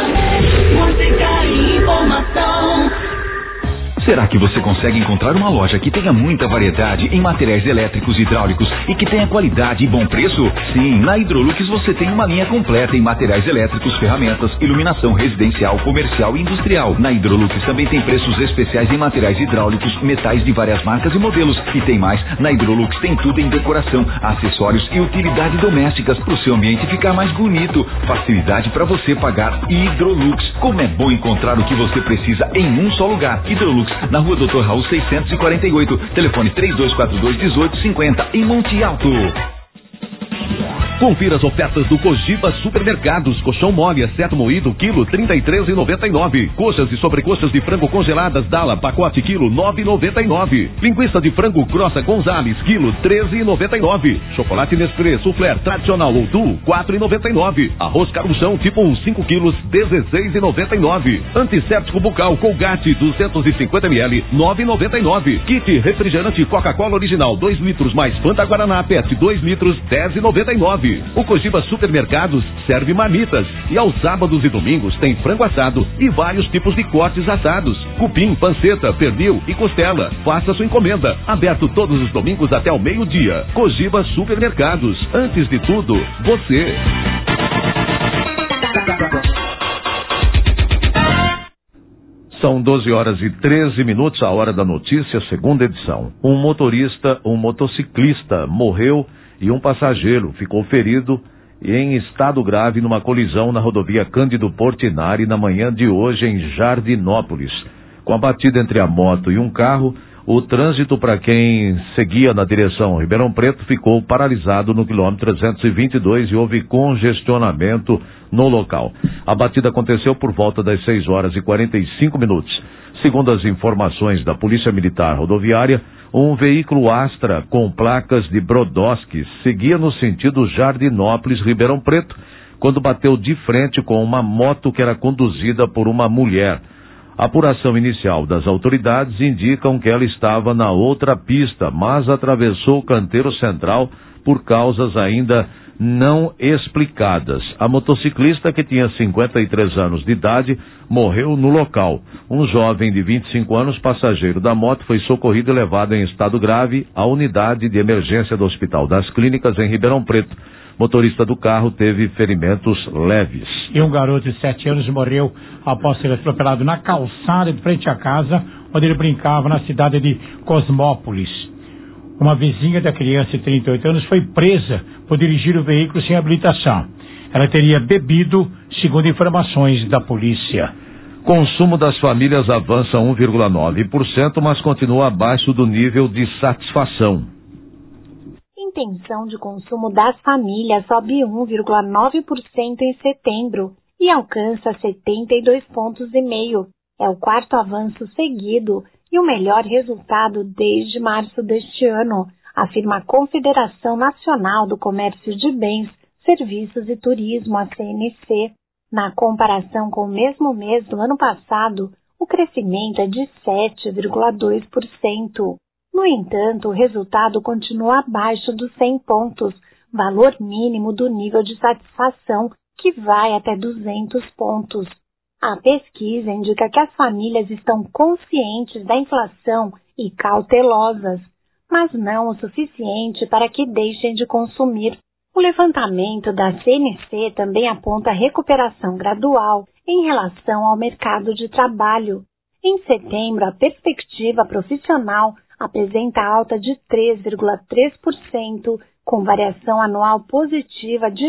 Música e informação. Será que você consegue encontrar uma loja que tenha muita variedade em materiais elétricos e hidráulicos e que tenha qualidade e bom preço? Sim, na Hidrolux você tem uma linha completa em materiais elétricos, ferramentas, iluminação residencial, comercial e industrial. Na Hidrolux também tem preços especiais em materiais hidráulicos, metais de várias marcas e modelos. E tem mais, na Hidrolux tem tudo em decoração, acessórios e utilidades domésticas para o seu ambiente ficar mais bonito. Facilidade para você pagar. Hidrolux. Como é bom encontrar o que você precisa em um só lugar. Hidrolux, na Rua Doutor Raul 648, telefone 3242-1850, em Monte Alto. Confira as ofertas do Cogiba Supermercados. Colchão mole, exceto moído, quilo R$33,99. Coxas e sobrecoxas de frango congeladas Dala, pacote quilo R$9,99. Linguiça de frango grossa Gonzales, quilo R$13,99. Chocolate Nestlé Soufflé tradicional ou duo, R$4,99. Arroz Carluchão tipo 1, 5 quilos, R$16,99. Antisséptico bucal Colgate 250 ml, R$9,99. Kit refrigerante Coca-Cola original 2 litros mais Fanta Guaraná PET 2 litros, R$10,99. O Cogiba Supermercados serve marmitas e aos sábados e domingos tem frango assado e vários tipos de cortes assados, cupim, panceta, pernil e costela. Faça sua encomenda, aberto todos os domingos até ao meio-dia. Cogiba Supermercados, antes de tudo, você. São 12h13, a hora da notícia, segunda edição. Um motociclista morreu e um passageiro ficou ferido em estado grave numa colisão na rodovia Cândido Portinari na manhã de hoje em Jardinópolis. Com a batida entre a moto e um carro, o trânsito para quem seguia na direção Ribeirão Preto ficou paralisado no quilômetro 322 e houve congestionamento no local. A batida aconteceu por volta das 6h45. Segundo as informações da Polícia Militar Rodoviária, Um veículo Astra com placas de Brodowski seguia no sentido Jardinópolis-Ribeirão Preto, quando bateu de frente com uma moto que era conduzida por uma mulher. A apuração inicial das autoridades indicam que ela estava na outra pista, mas atravessou o canteiro central por causas ainda não explicadas. A motociclista, que tinha 53 anos de idade, morreu no local. Um jovem de 25 anos, passageiro da moto, foi socorrido e levado em estado grave à unidade de emergência do Hospital das Clínicas em Ribeirão Preto. Motorista do carro teve ferimentos leves. E um garoto de 7 anos morreu após ser atropelado na calçada de frente à casa, onde ele brincava na cidade de Cosmópolis. Uma vizinha da criança de 38 anos foi presa por dirigir o veículo sem habilitação. Ela teria bebido, segundo informações da polícia. Consumo das famílias avança 1,9%, mas continua abaixo do nível de satisfação. Intenção de consumo das famílias sobe 1,9% em setembro e alcança 72,5 pontos. É o quarto avanço seguido e o melhor resultado desde março deste ano, afirma a Confederação Nacional do Comércio de Bens, Serviços e Turismo, a CNC. Na comparação com o mesmo mês do ano passado, o crescimento é de 7,2%. No entanto, o resultado continua abaixo dos 100 pontos, valor mínimo do nível de satisfação, que vai até 200 pontos. A pesquisa indica que as famílias estão conscientes da inflação e cautelosas, mas não o suficiente para que deixem de consumir. O levantamento da CNC também aponta recuperação gradual em relação ao mercado de trabalho. Em setembro, a perspectiva profissional apresenta alta de 3,3%, com variação anual positiva de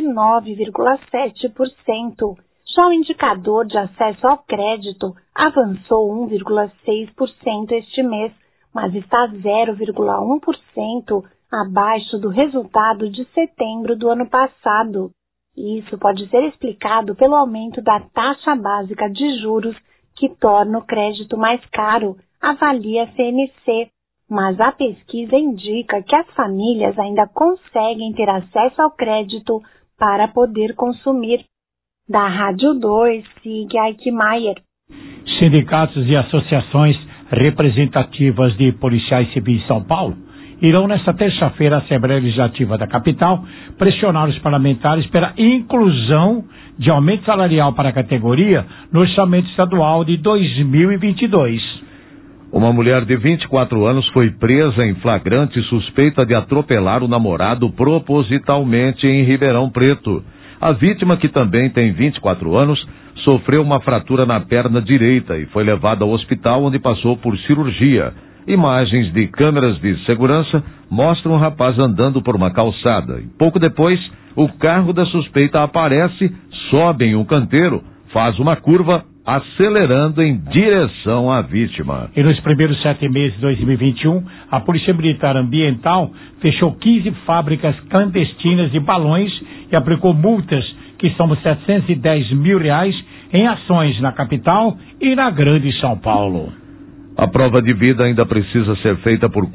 9,7%. Já o indicador de acesso ao crédito avançou 1,6% este mês, mas está 0,1% abaixo do resultado de setembro do ano passado. Isso pode ser explicado pelo aumento da taxa básica de juros, que torna o crédito mais caro, avalia a CNC. Mas a pesquisa indica que as famílias ainda conseguem ter acesso ao crédito para poder consumir. Da Rádio 2, siga Eichmeier. Sindicatos e associações representativas de policiais civis em São Paulo irão nesta terça-feira à Assembleia Legislativa da capital pressionar os parlamentares pela inclusão de aumento salarial para a categoria no orçamento estadual de 2022. Uma mulher de 24 anos foi presa em flagrante suspeita de atropelar o namorado propositalmente em Ribeirão Preto. A vítima, que também tem 24 anos, sofreu uma fratura na perna direita e foi levada ao hospital, onde passou por cirurgia. Imagens de câmeras de segurança mostram o rapaz andando por uma calçada. E pouco depois, o carro da suspeita aparece, sobe em um canteiro, faz uma curva, acelerando em direção à vítima. E nos primeiros 7 meses de 2021, a Polícia Militar Ambiental fechou 15 fábricas clandestinas de balões e aplicou multas que são de R$710 mil em ações na capital e na Grande São Paulo. A prova de vida ainda precisa ser feita por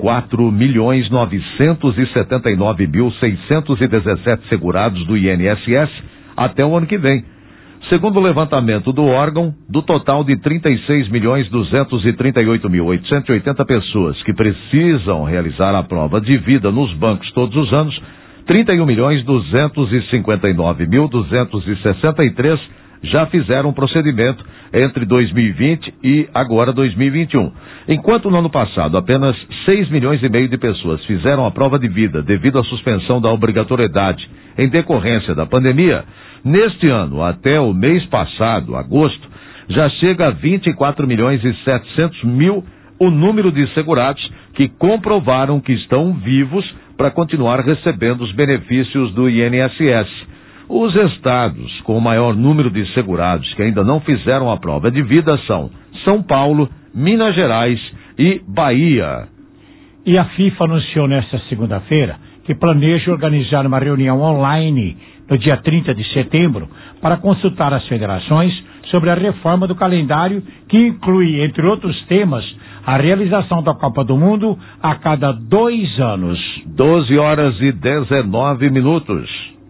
4.979.617 segurados do INSS até o ano que vem. Segundo o levantamento do órgão, do total de 36.238.880 pessoas que precisam realizar a prova de vida nos bancos todos os anos, 31.259.263 já fizeram o procedimento entre 2020 e agora 2021. Enquanto no ano passado apenas 6,5 milhões de pessoas fizeram a prova de vida devido à suspensão da obrigatoriedade em decorrência da pandemia, neste ano, até o mês passado, agosto, já chega a 24.700.000 o número de segurados que comprovaram que estão vivos para continuar recebendo os benefícios do INSS. Os estados com o maior número de segurados que ainda não fizeram a prova de vida são São Paulo, Minas Gerais e Bahia. E a FIFA anunciou nesta segunda-feira que planeja organizar uma reunião online no dia 30 de setembro para consultar as federações sobre a reforma do calendário que inclui, entre outros temas, a realização da Copa do Mundo a cada 2 anos. 12 horas e 19 minutos.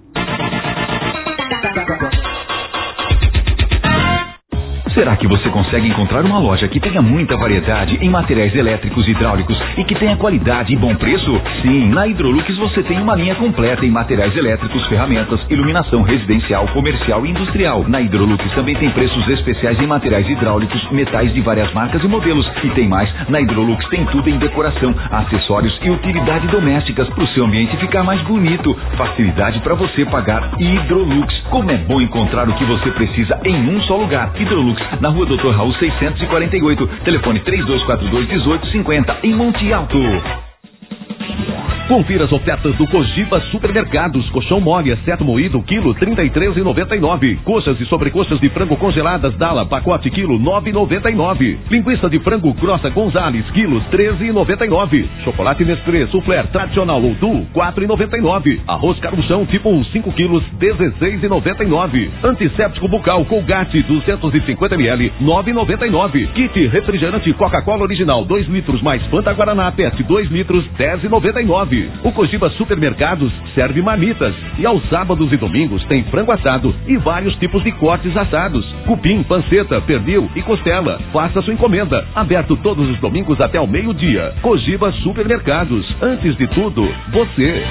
Será que você consegue encontrar uma loja que tenha muita variedade em materiais elétricos e hidráulicos e que tenha qualidade e bom preço? Sim, na Hidrolux você tem uma linha completa em materiais elétricos, ferramentas, iluminação residencial, comercial e industrial. Na Hidrolux também tem preços especiais em materiais hidráulicos, metais de várias marcas e modelos. E tem mais, na Hidrolux tem tudo em decoração, acessórios e utilidades domésticas para o seu ambiente ficar mais bonito. Facilidade para você pagar. Hidrolux. Como é bom encontrar o que você precisa em um só lugar. Hidrolux, na Rua Doutor Raul 648, telefone 3242-1850, em Monte Alto. Confira as ofertas do Cogiba Supermercados. Colchão mole, exceto moído, quilo R$33,99. Coxas e sobrecoxas de frango congeladas Dala, pacote quilo R$9,99. Linguiça de frango grossa Gonzales, quilo R$13,99. Chocolate Nestlé Soufflé tradicional ou duo, R$4,99. Arroz carbuchão tipo 1, 5 quilos, R$16,99. Antisséptico bucal Colgate 250 ml, R$9,99. Kit refrigerante Coca-Cola original 2 litros mais Fanta Guaraná PET 2 litros, R$10,99. O Cogiba Supermercados serve marmitas e aos sábados e domingos tem frango assado e vários tipos de cortes assados, cupim, panceta, pernil e costela. Faça sua encomenda, aberto todos os domingos até ao meio-dia. Cogiba Supermercados, antes de tudo, você.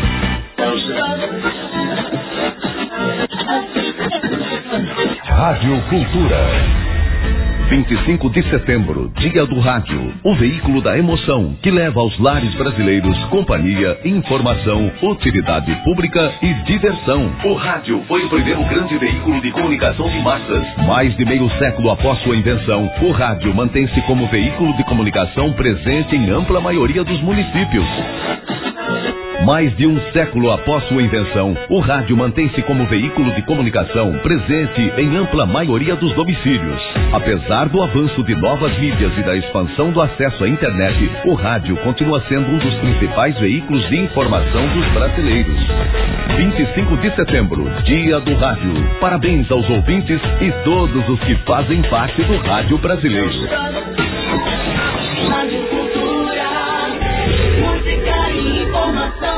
Rádio Cultura. 25 de setembro, Dia do Rádio, o veículo da emoção que leva aos lares brasileiros companhia, informação, utilidade pública e diversão. O rádio foi o primeiro grande veículo de comunicação de massas. Mais de meio século após sua invenção, o rádio mantém-se como veículo de comunicação presente em ampla maioria dos municípios. Mais de um século após sua invenção, o rádio mantém-se como veículo de comunicação presente em ampla maioria dos domicílios. Apesar do avanço de novas mídias e da expansão do acesso à internet, o rádio continua sendo um dos principais veículos de informação dos brasileiros. 25 de setembro, Dia do Rádio. Parabéns aos ouvintes e todos os que fazem parte do rádio brasileiro. Rádio Cultura, música e informação.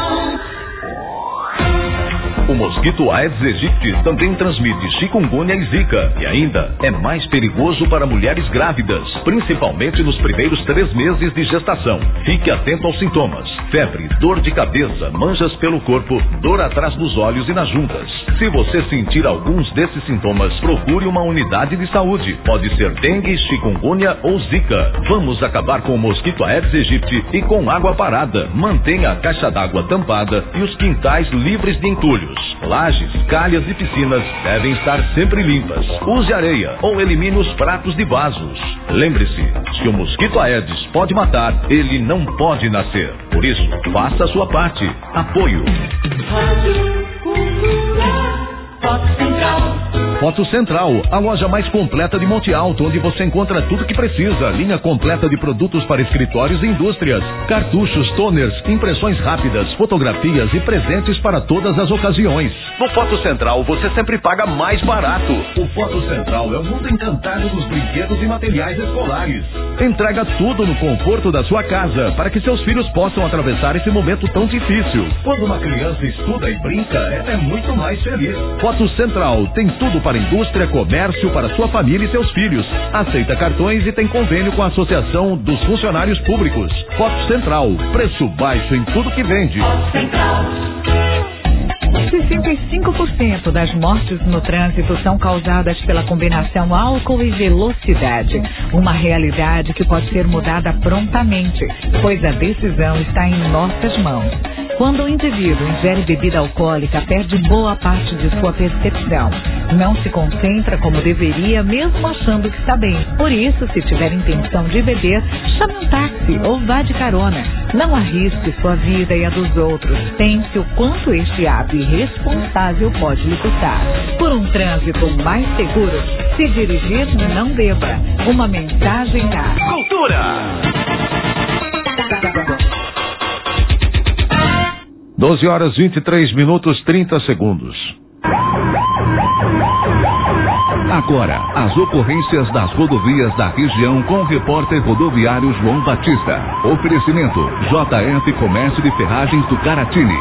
O mosquito Aedes aegypti também transmite chikungunya e zika e ainda é mais perigoso para mulheres grávidas, principalmente nos primeiros 3 meses de gestação. Fique atento aos sintomas: febre, dor de cabeça, manchas pelo corpo, dor atrás dos olhos e nas juntas. Se você sentir alguns desses sintomas, procure uma unidade de saúde. Pode ser dengue, chikungunya ou zika. Vamos acabar com o mosquito Aedes aegypti e com água parada. Mantenha a caixa d'água tampada e os quintais livres de entulhos. Lajes, calhas e piscinas devem estar sempre limpas. Use areia ou elimine os pratos de vasos. Lembre-se, se o mosquito Aedes pode matar, ele não pode nascer. Por isso, faça a sua parte. Apoio. Foto Central, a loja mais completa de Monte Alto, onde você encontra tudo que precisa. Linha completa de produtos para escritórios e indústrias, cartuchos, toners, impressões rápidas, fotografias e presentes para todas as ocasiões. No Foto Central, você sempre paga mais barato. O Foto Central é o mundo encantado dos brinquedos e materiais escolares. Entrega tudo no conforto da sua casa, para que seus filhos possam atravessar esse momento tão difícil. Quando uma criança estuda e brinca, ela é muito mais feliz. Foto Central tem tudo para indústria, comércio, para sua família e seus filhos. Aceita cartões e tem convênio com a Associação dos Funcionários Públicos. Foto Central, preço baixo em tudo que vende. 65% das mortes no trânsito são causadas pela combinação álcool e velocidade. Uma realidade que pode ser mudada prontamente, pois a decisão está em nossas mãos. Quando o indivíduo ingere bebida alcoólica, perde boa parte de sua percepção. Não se concentra como deveria, mesmo achando que está bem. Por isso, se tiver intenção de beber, chame um táxi ou vá de carona. Não arrisque sua vida e a dos outros. Pense o quanto este ato irresponsável pode lhe custar. Por um trânsito mais seguro, se dirigir, não beba. Uma mensagem da Cultura. 12 horas 23 minutos 30 segundos. Agora, as ocorrências das rodovias da região com o repórter rodoviário João Batista. Oferecimento: JF Comércio de Ferragens do Caratini.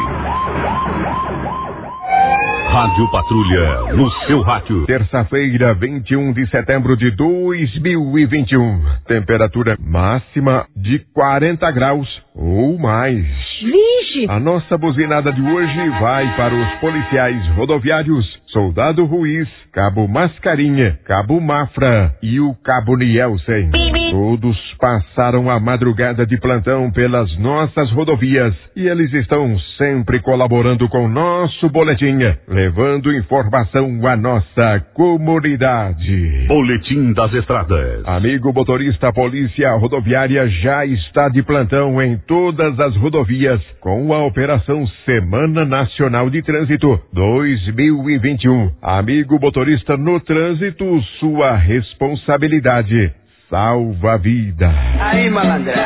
Rádio Patrulha, no seu rádio. Terça-feira, 21 de setembro de 2021. Temperatura máxima de 40 graus ou mais. Vixe! A nossa buzinada de hoje vai para os policiais rodoviários Soldado Ruiz, Cabo Mascarinha, Cabo Mafra e o Cabo Nielsen. Todos passaram a madrugada de plantão pelas nossas rodovias e eles estão sempre colaborando com o nosso boletim, levando informação à nossa comunidade. Boletim das Estradas. Amigo motorista, a Polícia Rodoviária já está de plantão em todas as rodovias com a Operação Semana Nacional de Trânsito 2021. Amigo motorista, no trânsito, sua responsabilidade salva a vida. Aí, malandra.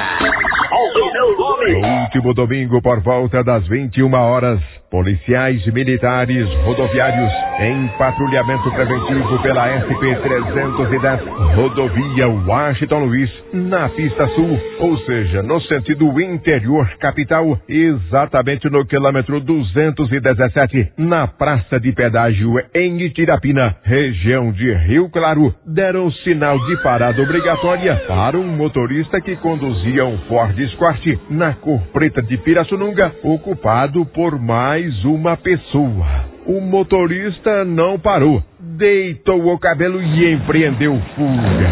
No último domingo, por volta das 21 horas, policiais militares rodoviários em patrulhamento preventivo pela SP-310, rodovia Washington Luiz, na pista sul, ou seja, no sentido interior capital, exatamente no quilômetro 217, na praça de pedágio em Itirapina, região de Rio Claro, deram sinal de parada obrigatória para um motorista que conduzia um Ford Escort na cor preta de Pirassununga, ocupado por mais uma pessoa. O motorista não parou, deitou o cabelo e empreendeu fuga.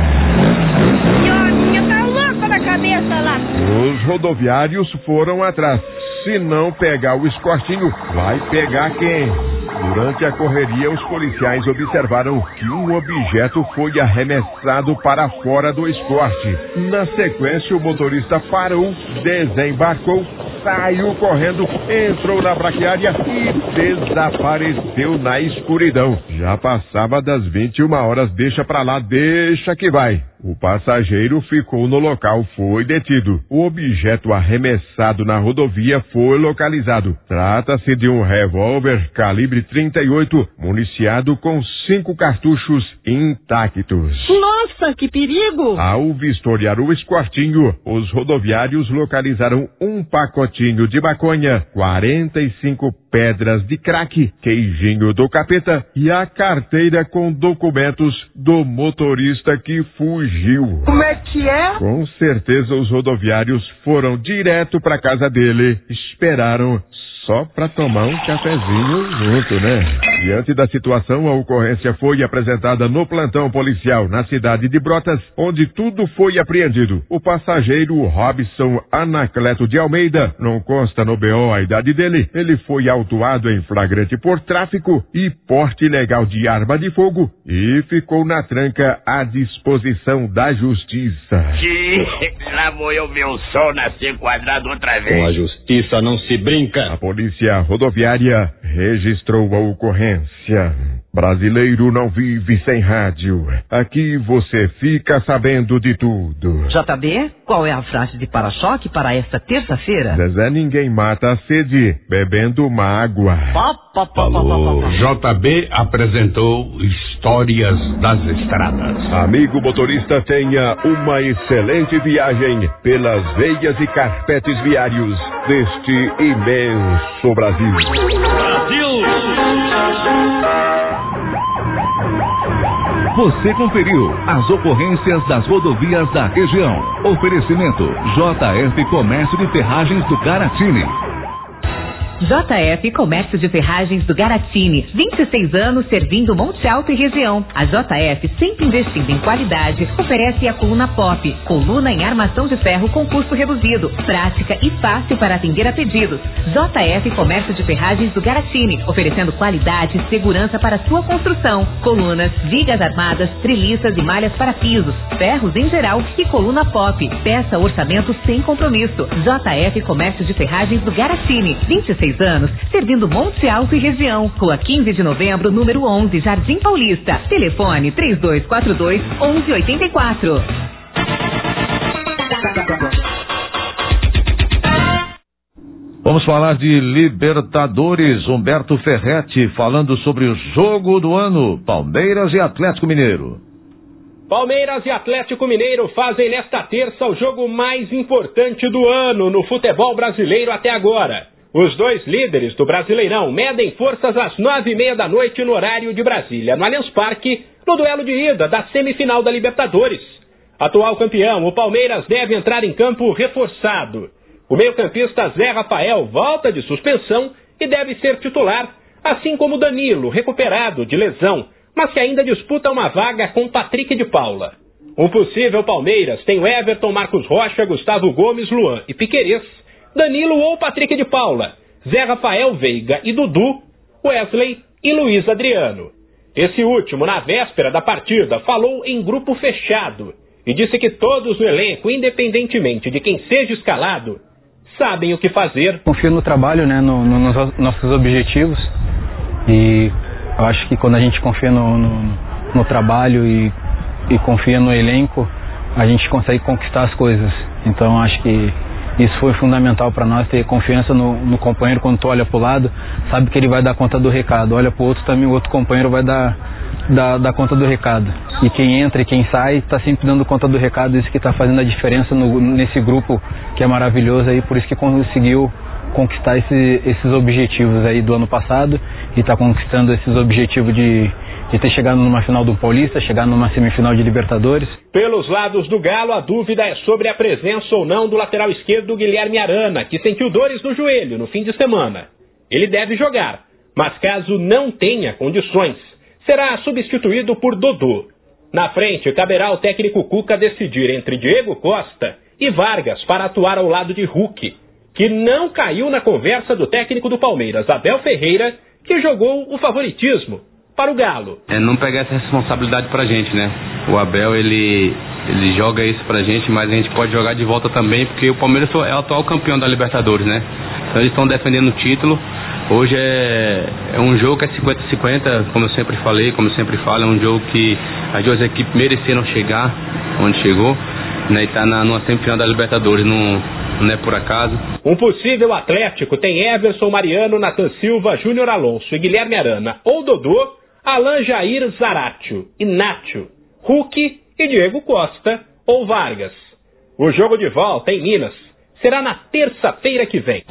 Senhora, tá louca na cabeça lá. Os rodoviários foram atrás. Se não pegar o escortinho, vai pegar quem? Durante a correria, os policiais observaram que um objeto foi arremessado para fora do escorte. Na sequência, o motorista parou, desembarcou, saiu correndo, entrou na braquiária e desapareceu na escuridão. Já passava das 21 horas, deixa pra lá, deixa que vai. O passageiro ficou no local, foi detido. O objeto arremessado na rodovia foi localizado. Trata-se de um revólver calibre 38, municiado com 5 cartuchos intactos. Nossa, que perigo! Ao vistoriar o escortinho, os rodoviários localizaram um pacotinho de maconha, 45 pedras de crack, queijinho do capeta e a carteira com documentos do motorista que fugiu. Como é que é? Com certeza os rodoviários foram direto para casa dele, esperaram só para tomar um cafezinho junto, né? Diante da situação, a ocorrência foi apresentada no plantão policial na cidade de Brotas, onde tudo foi apreendido. O passageiro Robson Anacleto de Almeida, não consta no BO a idade dele, ele foi autuado em flagrante por tráfico e porte ilegal de arma de fogo e ficou na tranca à disposição da justiça. Lá vou eu ver o sol nascer quadrado outra vez. Com a justiça não se brinca. A polícia rodoviária registrou a ocorrência. Brasileiro não vive sem rádio. Aqui você fica sabendo de tudo. JB, qual é a frase de para-choque para esta terça-feira? Zezé, ninguém mata a sede bebendo uma água. Falou. JB apresentou Histórias das Estradas. Amigo motorista, tenha uma excelente viagem pelas veias e carpetes viários deste imenso Brasil. Você conferiu as ocorrências das rodovias da região. Oferecimento: JF Comércio de Ferragens do Caratini. JF Comércio de Ferragens do Garatini, 26 anos servindo Monte Alto e região. A JF, sempre investindo em qualidade, oferece a coluna Pop, coluna em armação de ferro com custo reduzido, prática e fácil para atender a pedidos. JF Comércio de Ferragens do Garatini, oferecendo qualidade e segurança para sua construção. Colunas, vigas armadas, treliças e malhas para pisos, ferros em geral e coluna Pop. Peça orçamento sem compromisso. JF Comércio de Ferragens do Garatini, 26 anos, servindo Monte Alto e região. Rua 15 de novembro, número 11, Jardim Paulista. Telefone 3242-1184. Vamos falar de Libertadores. Humberto Ferretti falando sobre o jogo do ano, Palmeiras e Atlético Mineiro. Palmeiras e Atlético Mineiro fazem nesta terça o jogo mais importante do ano no futebol brasileiro até agora. Os dois líderes do Brasileirão medem forças às 9h30 da noite no horário de Brasília, no Allianz Parque, no duelo de ida da semifinal da Libertadores. Atual campeão, o Palmeiras deve entrar em campo reforçado. O meio-campista Zé Rafael volta de suspensão e deve ser titular, assim como Danilo, recuperado de lesão, mas que ainda disputa uma vaga com Patrick de Paula. Um possível Palmeiras tem o Everton, Marcos Rocha, Gustavo Gomes, Luan e Piquerez, Danilo ou Patrick de Paula, Zé Rafael, Veiga e Dudu, Wesley e Luiz Adriano. Esse último, na véspera da partida, falou em grupo fechado e disse que todos no elenco, independentemente de quem seja escalado, sabem o que fazer. Confio no trabalho, né, nos nossos objetivos, e eu acho que quando a gente confia no trabalho e confia no elenco, a gente consegue conquistar as coisas. Então acho que isso foi fundamental para nós, ter confiança no companheiro. Quando tu olha para o lado, sabe que ele vai dar conta do recado. Olha para o outro também, o outro companheiro vai dar conta do recado. E quem entra e quem sai está sempre dando conta do recado. Isso que está fazendo a diferença nesse grupo que é maravilhoso aí, por isso que conseguiu conquistar esses objetivos aí do ano passado e está conquistando esses objetivos de ter chegado numa final do Paulista, chegar numa semifinal de Libertadores. Pelos lados do Galo, a dúvida é sobre a presença ou não do lateral esquerdo Guilherme Arana, que sentiu dores no joelho no fim de semana. Ele deve jogar, mas caso não tenha condições, será substituído por Dodô. Na frente, caberá ao técnico Cuca decidir entre Diego Costa e Vargas para atuar ao lado de Hulk, que não caiu na conversa do técnico do Palmeiras, Abel Ferreira, que jogou o favoritismo para o Galo. Não pegar essa responsabilidade pra gente, né? O Abel, ele joga isso pra gente, mas a gente pode jogar de volta também, porque o Palmeiras é o atual campeão da Libertadores, né? Então eles estão defendendo o título. Hoje é um jogo que é 50-50, como eu sempre falei, como eu sempre falo, é um jogo que as duas equipes mereceram chegar onde chegou, né? E tá numa semifinal da Libertadores, não é por acaso. Um possível Atlético tem Everson, Mariano, Nathan Silva, Júnior Alonso e Guilherme Arana ou Dodô, Alan Jair, Zaratio, Inácio, Hulk e Diego Costa ou Vargas. O jogo de volta em Minas será na terça-feira que vem.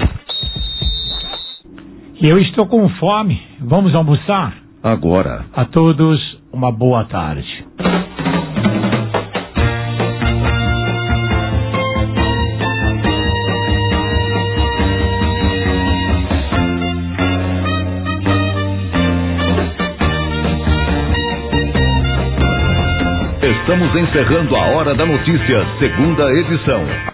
Eu estou com fome. Vamos almoçar? Agora. A todos, uma boa tarde. Estamos encerrando a Hora da Notícia, segunda edição.